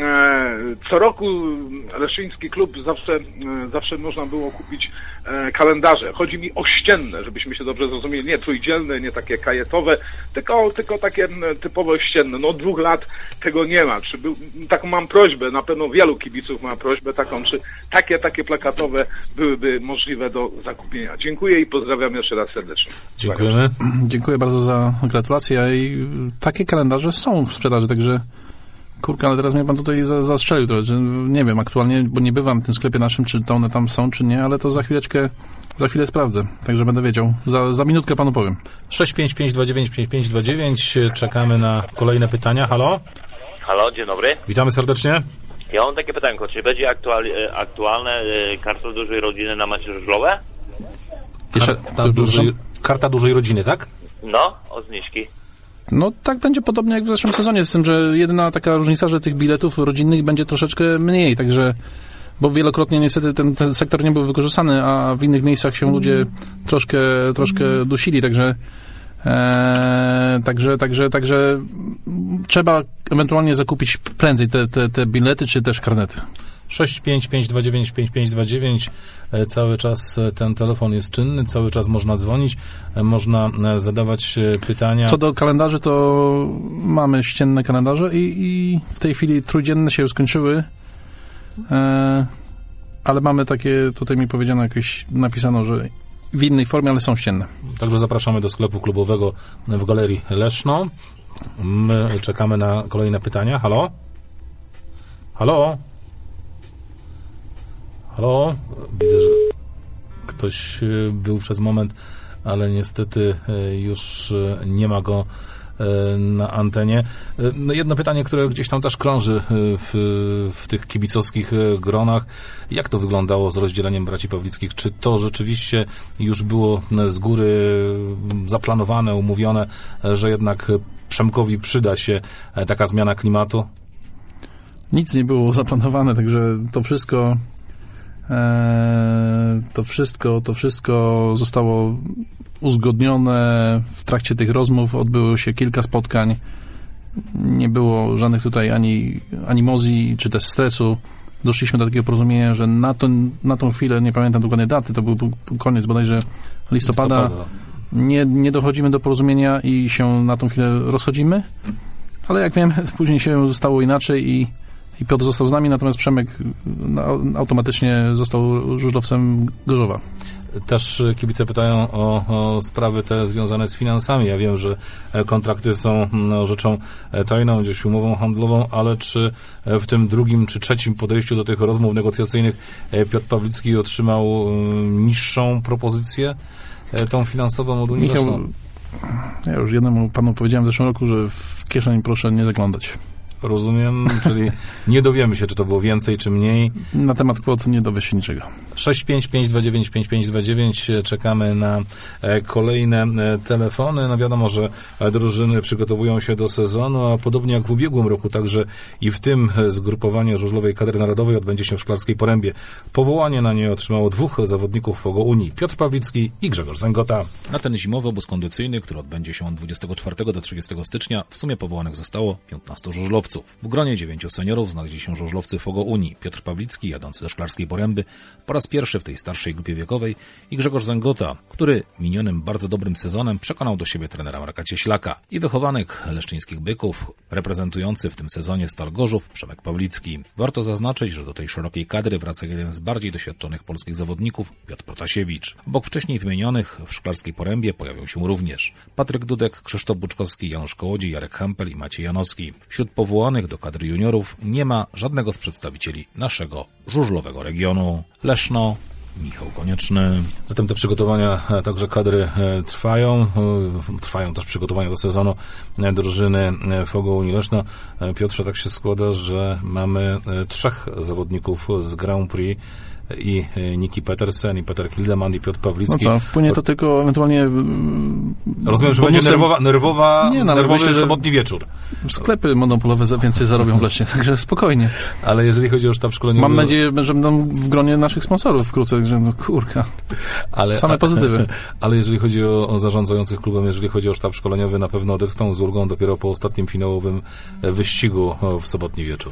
co roku Leszczyński Klub zawsze, zawsze można było kupić kalendarze. Chodzi mi o ścienne, żebyśmy się dobrze zrozumieli, nie trójdzielne, nie takie kajetowe, tylko, tylko takie typowo ścienne. No od dwóch lat tego nie ma. Czy był, taką mam prośbę, na pewno wielu kibiców ma prośbę taką, czy takie, takie plakatowe byłyby możliwe do zakupienia. Dziękuję i pozdrawiam jeszcze raz serdecznie. Dziękujemy. Dziękuję bardzo za gratulacje i takie kalendarze są w sprzedaży, także Kurka, ale teraz mnie pan tutaj za- zastrzelił trochę, że nie wiem aktualnie, bo nie bywam w tym sklepie naszym, czy to one tam są, czy nie, ale to za chwileczkę, za chwilę sprawdzę, także będę wiedział. Za, za minutkę panu powiem. sześć pięć pięć dwa dziewięć pięć pięć dwa dziewięć. Czekamy na kolejne pytania. Halo? Halo, dzień dobry. Witamy serdecznie. Ja mam takie pytanko, czy będzie aktual, aktualne y, karta dużej rodziny na mecie żużlowe? Karta dużej, karta dużej rodziny, tak? No, o zniżki. No tak będzie podobnie jak w zeszłym sezonie, z tym, że jedyna taka różnica, że tych biletów rodzinnych będzie troszeczkę mniej, także, bo wielokrotnie niestety ten, ten sektor nie był wykorzystany, a w innych miejscach się ludzie troszkę, troszkę dusili, także e, także, także, także trzeba ewentualnie zakupić prędzej te, te, te bilety, czy też karnety. sześć pięć pięć dwa dziewięć pięć pięć dwa dziewięć. Cały czas ten telefon jest czynny, cały czas można dzwonić, można zadawać pytania. Co do kalendarzy, to mamy ścienne kalendarze i, i w tej chwili trójdzienne się już skończyły, e, ale mamy takie, tutaj mi powiedziano, jakieś napisano, że w innej formie, ale są ścienne. Także zapraszamy do sklepu klubowego w Galerii Leszno. My czekamy na kolejne pytania. Halo? Halo? Halo? Widzę, że ktoś był przez moment, ale niestety już nie ma go na antenie. No jedno pytanie, które gdzieś tam też krąży w, w tych kibicowskich gronach. Jak to wyglądało z rozdzieleniem braci Pawlickich? Czy to rzeczywiście już było z góry zaplanowane, umówione, że jednak Przemkowi przyda się taka zmiana klimatu? Nic nie było zaplanowane, także to wszystko to wszystko, to wszystko zostało uzgodnione w trakcie tych rozmów, odbyło się kilka spotkań, nie było żadnych tutaj ani animozji, czy też stresu. Doszliśmy do takiego porozumienia, że na, ten, na tą chwilę, nie pamiętam dokładnie daty, to był koniec bodajże listopada, listopada. Nie, nie dochodzimy do porozumienia i się na tą chwilę rozchodzimy, ale jak wiem, później się stało inaczej i I Piotr został z nami, natomiast Przemek automatycznie został żużlowcem Gorzowa. Też kibice pytają o, o sprawy te związane z finansami. Ja wiem, że kontrakty są no, rzeczą tajną, gdzieś umową handlową, ale czy w tym drugim czy trzecim podejściu do tych rozmów negocjacyjnych Piotr Pawlicki otrzymał niższą propozycję, tą finansową od Unii Leszno? Ja już jednemu panu powiedziałem w zeszłym roku, że w kieszeń proszę nie zaglądać. Rozumiem, czyli nie dowiemy się, czy to było więcej, czy mniej. Na temat kwot nie dowie się niczego. sześć pięć pięć dwa dziewięć pięć pięć dwa dziewięć. Czekamy na kolejne telefony. No wiadomo, że drużyny przygotowują się do sezonu, a podobnie jak w ubiegłym roku, także i w tym zgrupowanie żużlowej kadry narodowej odbędzie się w Szklarskiej Porębie. Powołanie na nie otrzymało dwóch zawodników Fogo Unii. Piotr Pawlicki i Grzegorz Zęgota. Na ten zimowy obóz kondycyjny, który odbędzie się od dwudziestego czwartego do trzydziestego stycznia, w sumie powołanych zostało piętnastu żużlowców. W gronie dziewięciu seniorów znaleźli się żużlowcy Fogo Unii, Piotr Pawlicki, jadący do Szklarskiej Poręby po raz pierwszy w tej starszej grupie wiekowej, i Grzegorz Zęgota, który minionym bardzo dobrym sezonem przekonał do siebie trenera Marka Cieślaka, i wychowanek leszczyńskich byków, reprezentujący w tym sezonie Stal Gorzów, Przemek Pawlicki. Warto zaznaczyć, że do tej szerokiej kadry wraca jeden z bardziej doświadczonych polskich zawodników, Piotr Protasiewicz. Obok wcześniej wymienionych w Szklarskiej Porębie pojawią się również Patryk Dudek, Krzysztof Buczkowski, Janusz Kołodzi, Jarek Hempel i Maciej Janowski. Wśród powołanych do kadry juniorów nie ma żadnego z przedstawicieli naszego żużlowego regionu. Leszno, Michał Konieczny. Zatem te przygotowania także kadry trwają. Trwają też przygotowania do sezonu drużyny Fogo Unii Leszno. Piotrze, tak się składa, że mamy trzech zawodników z Grand Prix, i Niki Petersen, i Peter Hildeman, i Piotr Pawlicki. No co, wpłynie to tylko ewentualnie... Rozumiem, że będzie nerwowa, nerwowa, nie, no, nerwowy myślę, sobotni wieczór. Sklepy monopolowe więcej zarobią w Lesznie, także spokojnie. Ale jeżeli chodzi o sztab szkoleniowy... Mam nadzieję, że będą w gronie naszych sponsorów wkrótce, że no kurka, ale, same pozytywy. Ale jeżeli chodzi o, o zarządzających klubem, jeżeli chodzi o sztab szkoleniowy, na pewno odetchną z ulgą dopiero po ostatnim finałowym wyścigu w sobotni wieczór.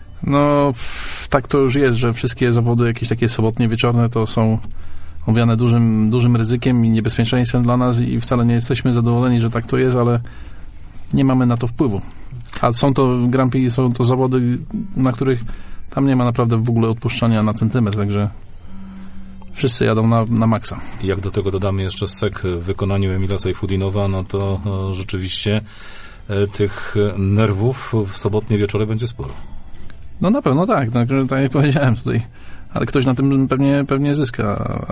No, tak to już jest, że wszystkie zawody jakieś takie sobotnie, wieczorne to są owiane dużym, dużym ryzykiem i niebezpieczeństwem dla nas i wcale nie jesteśmy zadowoleni, że tak to jest, ale nie mamy na to wpływu. A są to Grand Prix, są to zawody, na których tam nie ma naprawdę w ogóle odpuszczania na centymetr, także wszyscy jadą na, na maksa. Jak do tego dodamy jeszcze sek w wykonaniu Emila Sajfudinowa, no to no, rzeczywiście tych nerwów w sobotnie wieczory będzie sporo. No na pewno tak, tak, tak jak powiedziałem tutaj. Ale ktoś na tym pewnie, pewnie zyska,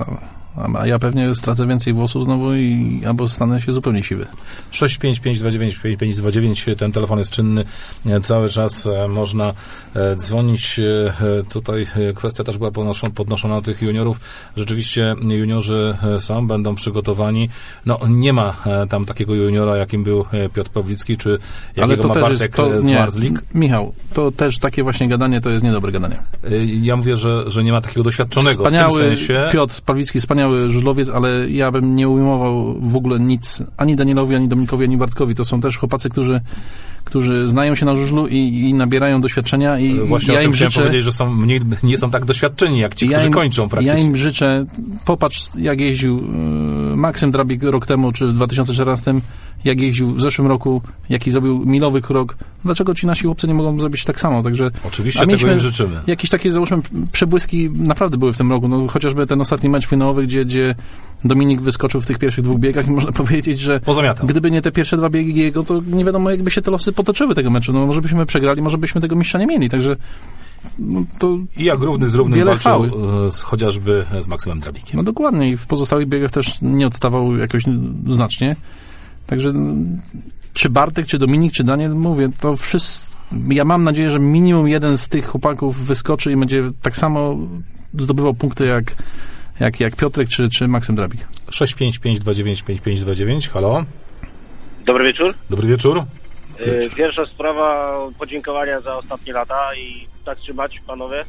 a, a ja pewnie stracę więcej włosów znowu i albo stanę się zupełnie siwy. sześć pięć pięć dwa dziewięć pięć pięć dwa dziewięć, ten telefon jest czynny, cały czas można dzwonić. Tutaj kwestia też była podnoszona, podnoszona do tych juniorów. Rzeczywiście juniorzy są, będą przygotowani. No nie ma tam takiego juniora, jakim był Piotr Pawlicki, czy jakiego Ale to ma też Bartek jest, to, z nie, Marzlik. Michał, to też takie właśnie gadanie, to jest niedobre gadanie. Ja mówię, że, że nie ma takiego doświadczonego Wspaniały w tym sensie. Piotr Pawlicki, wspaniały żużlowiec, ale ja bym nie ujmował w ogóle nic ani Danielowi, ani Dominikowi, ani Bartkowi. To są też chłopacy, którzy, którzy znają się na żużlu i, i nabierają doświadczenia i Właśnie ja o tym im chciałem życzę, powiedzieć, że są mniej, nie są tak doświadczeni jak ci, ja którzy im, kończą praktycznie. Ja im życzę, popatrz jak jeździł y, Maksym Drabik rok temu, czy w dwa tysiące czternastym, jak jeździł w zeszłym roku, jaki zrobił milowy krok. Dlaczego ci nasi chłopcy nie mogą zrobić tak samo? Także oczywiście tego im życzymy. Jakieś takie, załóżmy, przebłyski naprawdę były w tym roku. No, chociażby ten ostatni mecz finałowy, gdzie, gdzie Dominik wyskoczył w tych pierwszych dwóch biegach i można powiedzieć, że Pozamiatał. Gdyby nie te pierwsze dwa biegi jego, to nie wiadomo, jakby się te losy potoczyły tego meczu. No, może byśmy przegrali, może byśmy tego mistrza nie mieli. Także no, to I jak równy z równym wiele walczył chwały. z, chociażby z Maksymem Drabikiem. No dokładnie i w pozostałych biegach też nie odstawał jakoś znacznie. Także czy Bartek, czy Dominik, czy Daniel, mówię, to wszyscy, ja mam nadzieję, że minimum jeden z tych chłopaków wyskoczy i będzie tak samo zdobywał punkty jak, jak, jak Piotrek, czy, czy Maksym Drabik. sześć pięć pięć dwa dziewięć pięć pięć dwa dziewięć, halo? Dobry wieczór. Dobry wieczór. Yy, Pierwsza sprawa, podziękowania za ostatnie lata i tak trzymać, panowie.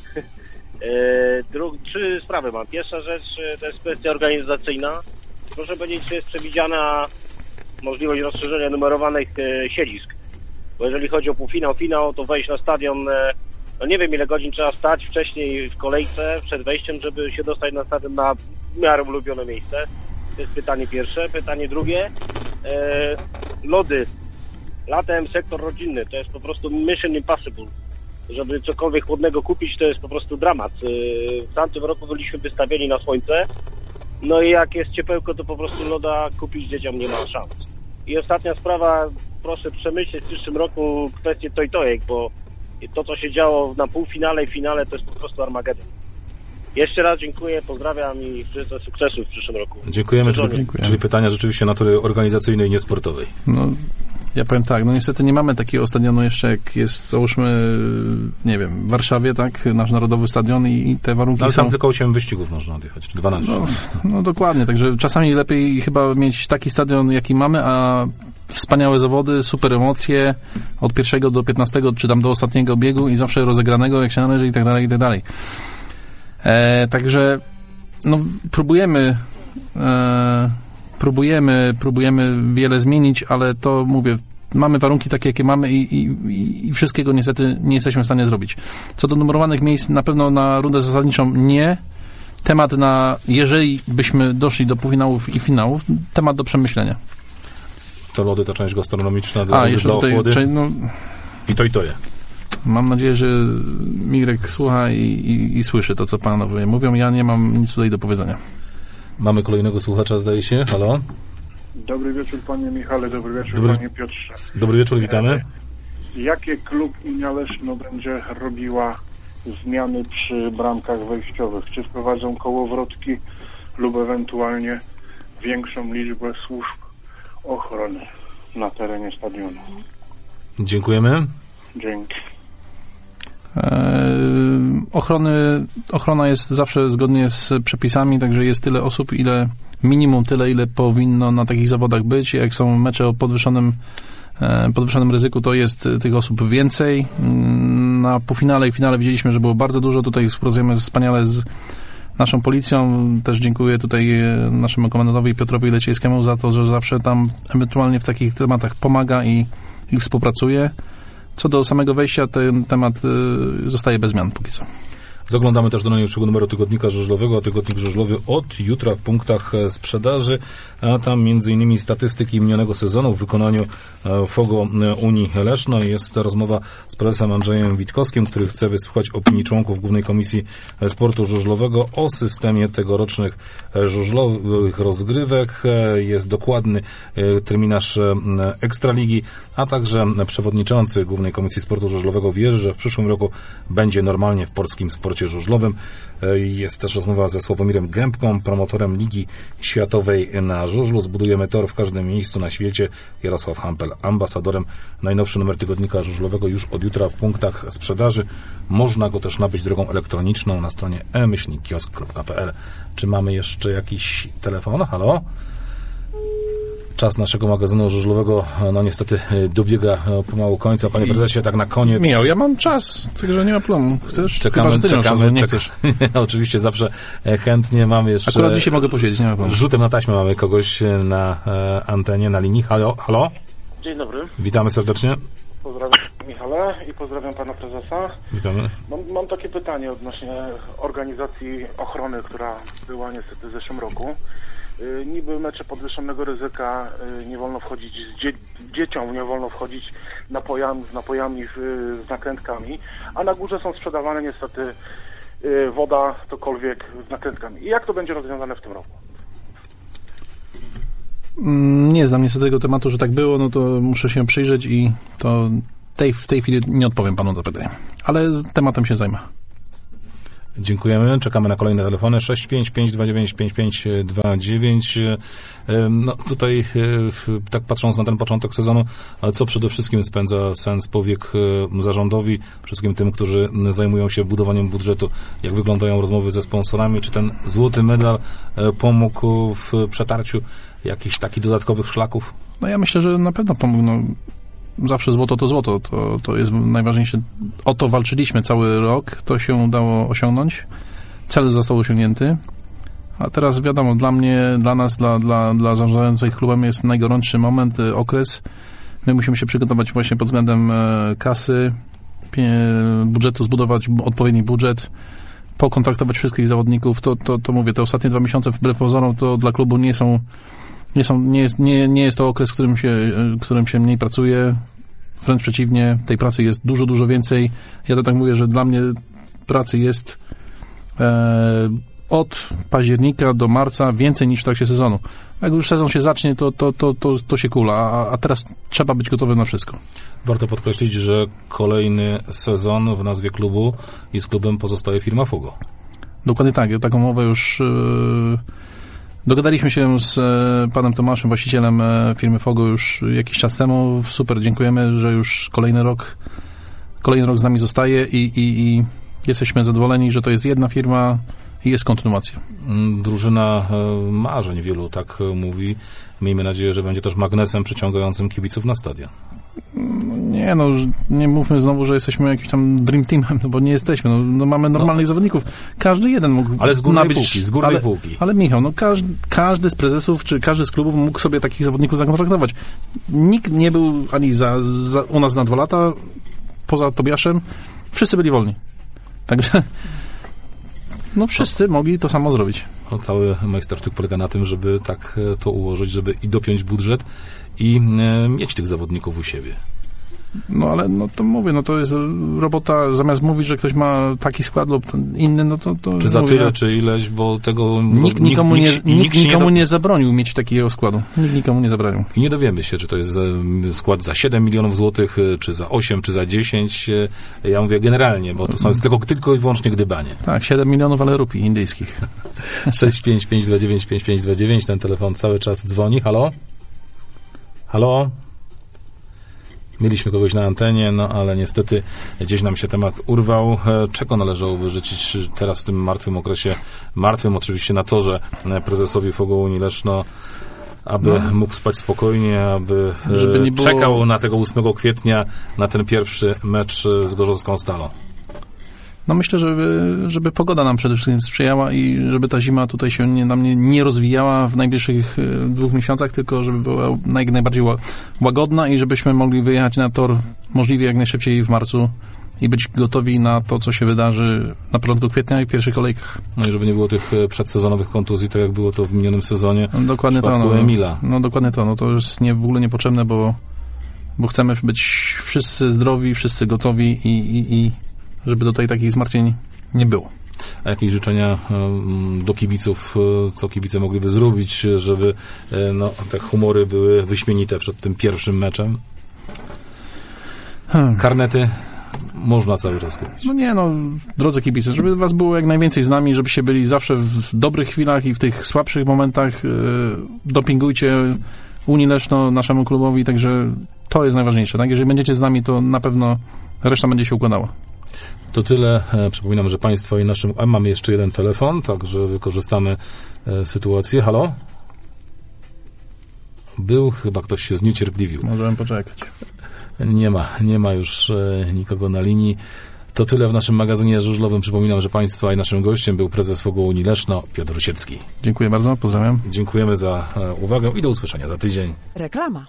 Yy, dru- trzy sprawy mam. Pierwsza rzecz to jest kwestia organizacyjna. Proszę powiedzieć, czy jest przewidziana możliwość rozszerzenia numerowanych e, siedzisk. Bo jeżeli chodzi o półfinał, finał, to wejść na stadion, e, no nie wiem ile godzin trzeba stać wcześniej w kolejce przed wejściem, żeby się dostać na stadion na w miarę ulubione miejsce. To jest pytanie pierwsze. Pytanie drugie. E, lody. Latem sektor rodzinny. To jest po prostu mission impossible. Żeby cokolwiek chłodnego kupić, to jest po prostu dramat. E, w tamtym roku byliśmy wystawieni na słońce. No i jak jest ciepełko, to po prostu loda kupić dzieciom nie ma szans. I ostatnia sprawa, proszę przemyśleć w przyszłym roku kwestię tojtojek, bo to, co się działo na półfinale i finale, to jest po prostu Armagedon. Jeszcze raz dziękuję, pozdrawiam i życzę sukcesów w przyszłym roku. Dziękujemy, czyli, czyli pytania rzeczywiście natury organizacyjnej i niesportowej. No, ja powiem tak, no niestety nie mamy takiego stadionu jeszcze, jak jest, załóżmy, nie wiem, w Warszawie, tak, nasz narodowy stadion i, i te warunki Ale są... tam tylko osiem wyścigów można odjechać, czy dwanaście. No, no dokładnie, także czasami lepiej chyba mieć taki stadion, jaki mamy, a wspaniałe zawody, super emocje od pierwszego do piętnastego, czy tam do ostatniego biegu i zawsze rozegranego, jak się należy i tak dalej, i tak dalej. E, także no, próbujemy e, próbujemy próbujemy wiele zmienić, ale to mówię, mamy warunki takie, jakie mamy i, i, i wszystkiego niestety nie jesteśmy w stanie zrobić. Co do numerowanych miejsc, na pewno na rundę zasadniczą nie. Temat na, jeżeli byśmy doszli do półfinałów i finałów, temat do przemyślenia. To lody, ta część gastronomiczna dla, A, jeszcze dla tutaj, ochłody. czy, no, I to i to je. Mam nadzieję, że Mirek słucha i, i, i słyszy to, co panowie mówią. Ja nie mam nic tutaj do powiedzenia. Mamy kolejnego słuchacza, zdaje się. Halo? Dobry wieczór, panie Michale, dobry wieczór, Dobry- panie Piotrze. Dobry wieczór, witamy. Jakie klub Unia Leszno będzie robiła zmiany przy bramkach wejściowych? Czy wprowadzą kołowrotki lub ewentualnie większą liczbę służb ochrony na terenie stadionu? Dziękujemy. Dzięki. E, ochrony, ochrona jest zawsze zgodnie z przepisami, także jest tyle osób, ile minimum tyle, ile powinno na takich zawodach być. Jak są mecze o podwyższonym, e, podwyższonym ryzyku, to jest tych osób więcej. Na półfinale i finale widzieliśmy, że było bardzo dużo. Tutaj współpracujemy wspaniale z naszą policją. Też dziękuję tutaj naszemu komendantowi Piotrowi Leciejskiemu za to, że zawsze tam ewentualnie w takich tematach pomaga i, i współpracuje. Co do samego wejścia, ten temat y, zostaje bez zmian póki co. Zaglądamy też do najnowszego numeru Tygodnika Żużlowego, a Tygodnik Żużlowy od jutra w punktach sprzedaży, a tam między innymi statystyki minionego sezonu w wykonaniu Fogo Unii Leszno. Jest rozmowa z prezesem Andrzejem Witkowskim, który chce wysłuchać opinii członków Głównej Komisji Sportu Żużlowego o systemie tegorocznych żużlowych rozgrywek. Jest dokładny terminarz Ekstraligi, a także przewodniczący Głównej Komisji Sportu Żużlowego wierzy, że w przyszłym roku będzie normalnie w polskim sporcie żużlowym. Jest też rozmowa ze Sławomirem Gębką, promotorem Ligi Światowej na żużlu. Zbudujemy tor w każdym miejscu na świecie. Jarosław Hampel, ambasadorem. Najnowszy numer Tygodnika Żużlowego już od jutra w punktach sprzedaży. Można go też nabyć drogą elektroniczną na stronie e myślnik kiosk kropka p l. Czy mamy jeszcze jakiś telefon? Halo? Czas naszego magazynu żużlowego, no niestety dobiega pomału końca. Panie prezesie, tak na koniec... Miał, ja mam czas, także nie ma problemu. Chcesz? Czekamy, Chyba, że ty czekamy. Czasu, nie czek- chcesz. Oczywiście zawsze chętnie mamy jeszcze... Akurat dzisiaj mogę posiedzieć, nie ma problemu. Rzutem na taśmę mamy kogoś na e, antenie, na linii. Halo? Halo? Dzień dobry. Witamy serdecznie. Pozdrawiam Michale i pozdrawiam pana prezesa. Witamy. Mam, mam takie pytanie odnośnie organizacji ochrony, która była niestety w zeszłym roku. Yy, niby mecze podwyższonego ryzyka, yy, nie wolno wchodzić z dzie- dzieciom, nie wolno wchodzić napojami, z napojami, yy, z nakrętkami, a na górze są sprzedawane niestety yy, woda, cokolwiek z nakrętkami. I jak to będzie rozwiązane w tym roku? Nie znam niestety tego tematu, że tak było, no to muszę się przyjrzeć i to tej, w tej chwili nie odpowiem panu na pytanie. Ale z tematem się zajmę. Dziękujemy. Czekamy na kolejne telefony. sześć pięć pięć dwa dziewięć pięć pięć dwa dziewięć. No tutaj, tak patrząc na ten początek sezonu, co przede wszystkim spędza sens powiek zarządowi, wszystkim tym, którzy zajmują się budowaniem budżetu, jak wyglądają rozmowy ze sponsorami, czy ten złoty medal pomógł w przetarciu jakichś takich dodatkowych szlaków? No ja myślę, że na pewno pomógł. No, zawsze złoto to złoto. To, to jest najważniejsze. O to walczyliśmy cały rok. To się udało osiągnąć. Cel został osiągnięty. A teraz wiadomo, dla mnie, dla nas, dla, dla, dla zarządzających klubem jest najgorętszy moment, okres. My musimy się przygotować właśnie pod względem kasy, budżetu, zbudować odpowiedni budżet, pokontraktować wszystkich zawodników. To, to, to mówię, te ostatnie dwa miesiące wbrew pozorom to dla klubu nie są Nie, są, nie, jest, nie, nie jest to okres, w którym się, w którym się mniej pracuje. Wręcz przeciwnie, tej pracy jest dużo, dużo więcej. Ja to tak mówię, że dla mnie pracy jest e, od października do marca więcej niż w trakcie sezonu. Jak już sezon się zacznie, to, to, to, to, to się kula, a, a teraz trzeba być gotowym na wszystko. Warto podkreślić, że kolejny sezon w nazwie klubu i z klubem pozostaje firma Fogo. Dokładnie tak. Ja taką mowę już... E, Dogadaliśmy się z e, panem Tomaszem, właścicielem e, firmy Fogo już jakiś czas temu. Super, dziękujemy, że już kolejny rok kolejny rok z nami zostaje i, i, i jesteśmy zadowoleni, że to jest jedna firma i jest kontynuacja. Drużyna e, marzeń, wielu tak mówi. Miejmy nadzieję, że będzie też magnesem przyciągającym kibiców na stadion. Nie, no, nie mówmy znowu, że jesteśmy jakimś tam dream teamem, no bo nie jesteśmy. No, no mamy normalnych no. zawodników. Każdy jeden mógł Ale z górnej nabyć, półki, z górnej ale, półki. Ale Michał, no każdy, każdy z prezesów, czy każdy z klubów mógł sobie takich zawodników zakontraktować. Nikt nie był ani za, za, u nas na dwa lata, poza Tobiaszem. Wszyscy byli wolni. Także no wszyscy no. mogli to samo zrobić. No, cały majstersztyk polega na tym, żeby tak to ułożyć, żeby i dopiąć budżet i e, mieć tych zawodników u siebie. No ale no to mówię, no to jest robota, zamiast mówić, że ktoś ma taki skład lub inny, no to... to czy za mówię, tyle, czy ileś, bo tego... Nikt nikomu, nikt, nie, nikt, nikt nikomu nie, do... nie zabronił mieć takiego składu. Nikt nikomu nie zabronił. I nie dowiemy się, czy to jest skład za siedem milionów złotych, czy za osiem, czy za dziesięć. Ja mówię generalnie, bo to są tylko, tylko i wyłącznie gdybanie. Tak, siedem milionów, ale rupii indyjskich. sześć pięć pięć dwa dziewięć pięć pięć dwa dziewięć, ten telefon cały czas dzwoni. Halo? Halo? Mieliśmy kogoś na antenie, no ale niestety gdzieś nam się temat urwał. Czego należałoby życzyć teraz w tym martwym okresie? Martwym oczywiście na to, że prezesowi Fogo Unii Leszno, aby no. mógł spać spokojnie, aby Żeby nie było... czekał na tego ósmego kwietnia na ten pierwszy mecz z Gorzowską Stalą. No myślę, żeby, żeby pogoda nam przede wszystkim sprzyjała i żeby ta zima tutaj się nie, nam nie, nie rozwijała w najbliższych dwóch miesiącach, tylko żeby była jak najbardziej łagodna i żebyśmy mogli wyjechać na tor możliwie jak najszybciej w marcu i być gotowi na to, co się wydarzy na początku kwietnia i w pierwszych kolejkach. No i żeby nie było tych przedsezonowych kontuzji, tak jak było to w minionym sezonie. No, dokładnie w przypadku to. No, Emila. No dokładnie to. No to jest nie, w ogóle niepotrzebne, bo, bo chcemy być wszyscy zdrowi, wszyscy gotowi i, i, i żeby tutaj takich zmartwień nie było. A jakieś życzenia do kibiców, co kibice mogliby zrobić, żeby no, te humory były wyśmienite przed tym pierwszym meczem? Hmm. Karnety można cały czas kupić. No nie, no, drodzy kibice, żeby was było jak najwięcej z nami, żebyście byli zawsze w dobrych chwilach i w tych słabszych momentach. Yy, dopingujcie Unii Leszno naszemu klubowi, także to jest najważniejsze. Tak? Jeżeli będziecie z nami, to na pewno reszta będzie się układała. To tyle. E, przypominam, że Państwa i naszym... A mamy jeszcze jeden telefon, także wykorzystamy e, sytuację. Halo? Był, chyba ktoś się zniecierpliwił. Możemy poczekać. Nie ma, nie ma już e, nikogo na linii. To tyle w naszym magazynie żużlowym. Przypominam, że Państwa i naszym gościem był prezes Fogo Unii Leszno, Piotr Rusiecki. Dziękuję bardzo, pozdrawiam. Dziękujemy za e, uwagę i do usłyszenia za tydzień. Reklama.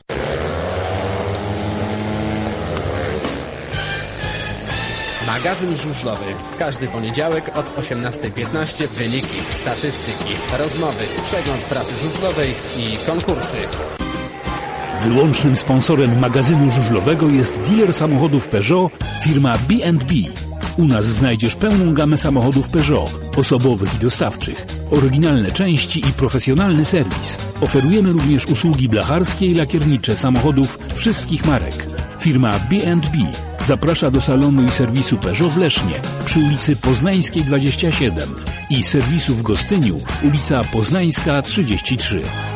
Magazyn żużlowy. Każdy poniedziałek od osiemnastej piętnaście wyniki, statystyki, rozmowy, przegląd prasy żużlowej i konkursy. Wyłącznym sponsorem magazynu żużlowego jest dealer samochodów Peugeot, firma B and B. U nas znajdziesz pełną gamę samochodów Peugeot, osobowych i dostawczych, oryginalne części i profesjonalny serwis. Oferujemy również usługi blacharskie i lakiernicze samochodów wszystkich marek. Firma B and B zaprasza do salonu i serwisu Peugeot w Lesznie przy ulicy Poznańskiej dwadzieścia siedem i serwisu w Gostyniu, ulica Poznańska trzydzieści trzy.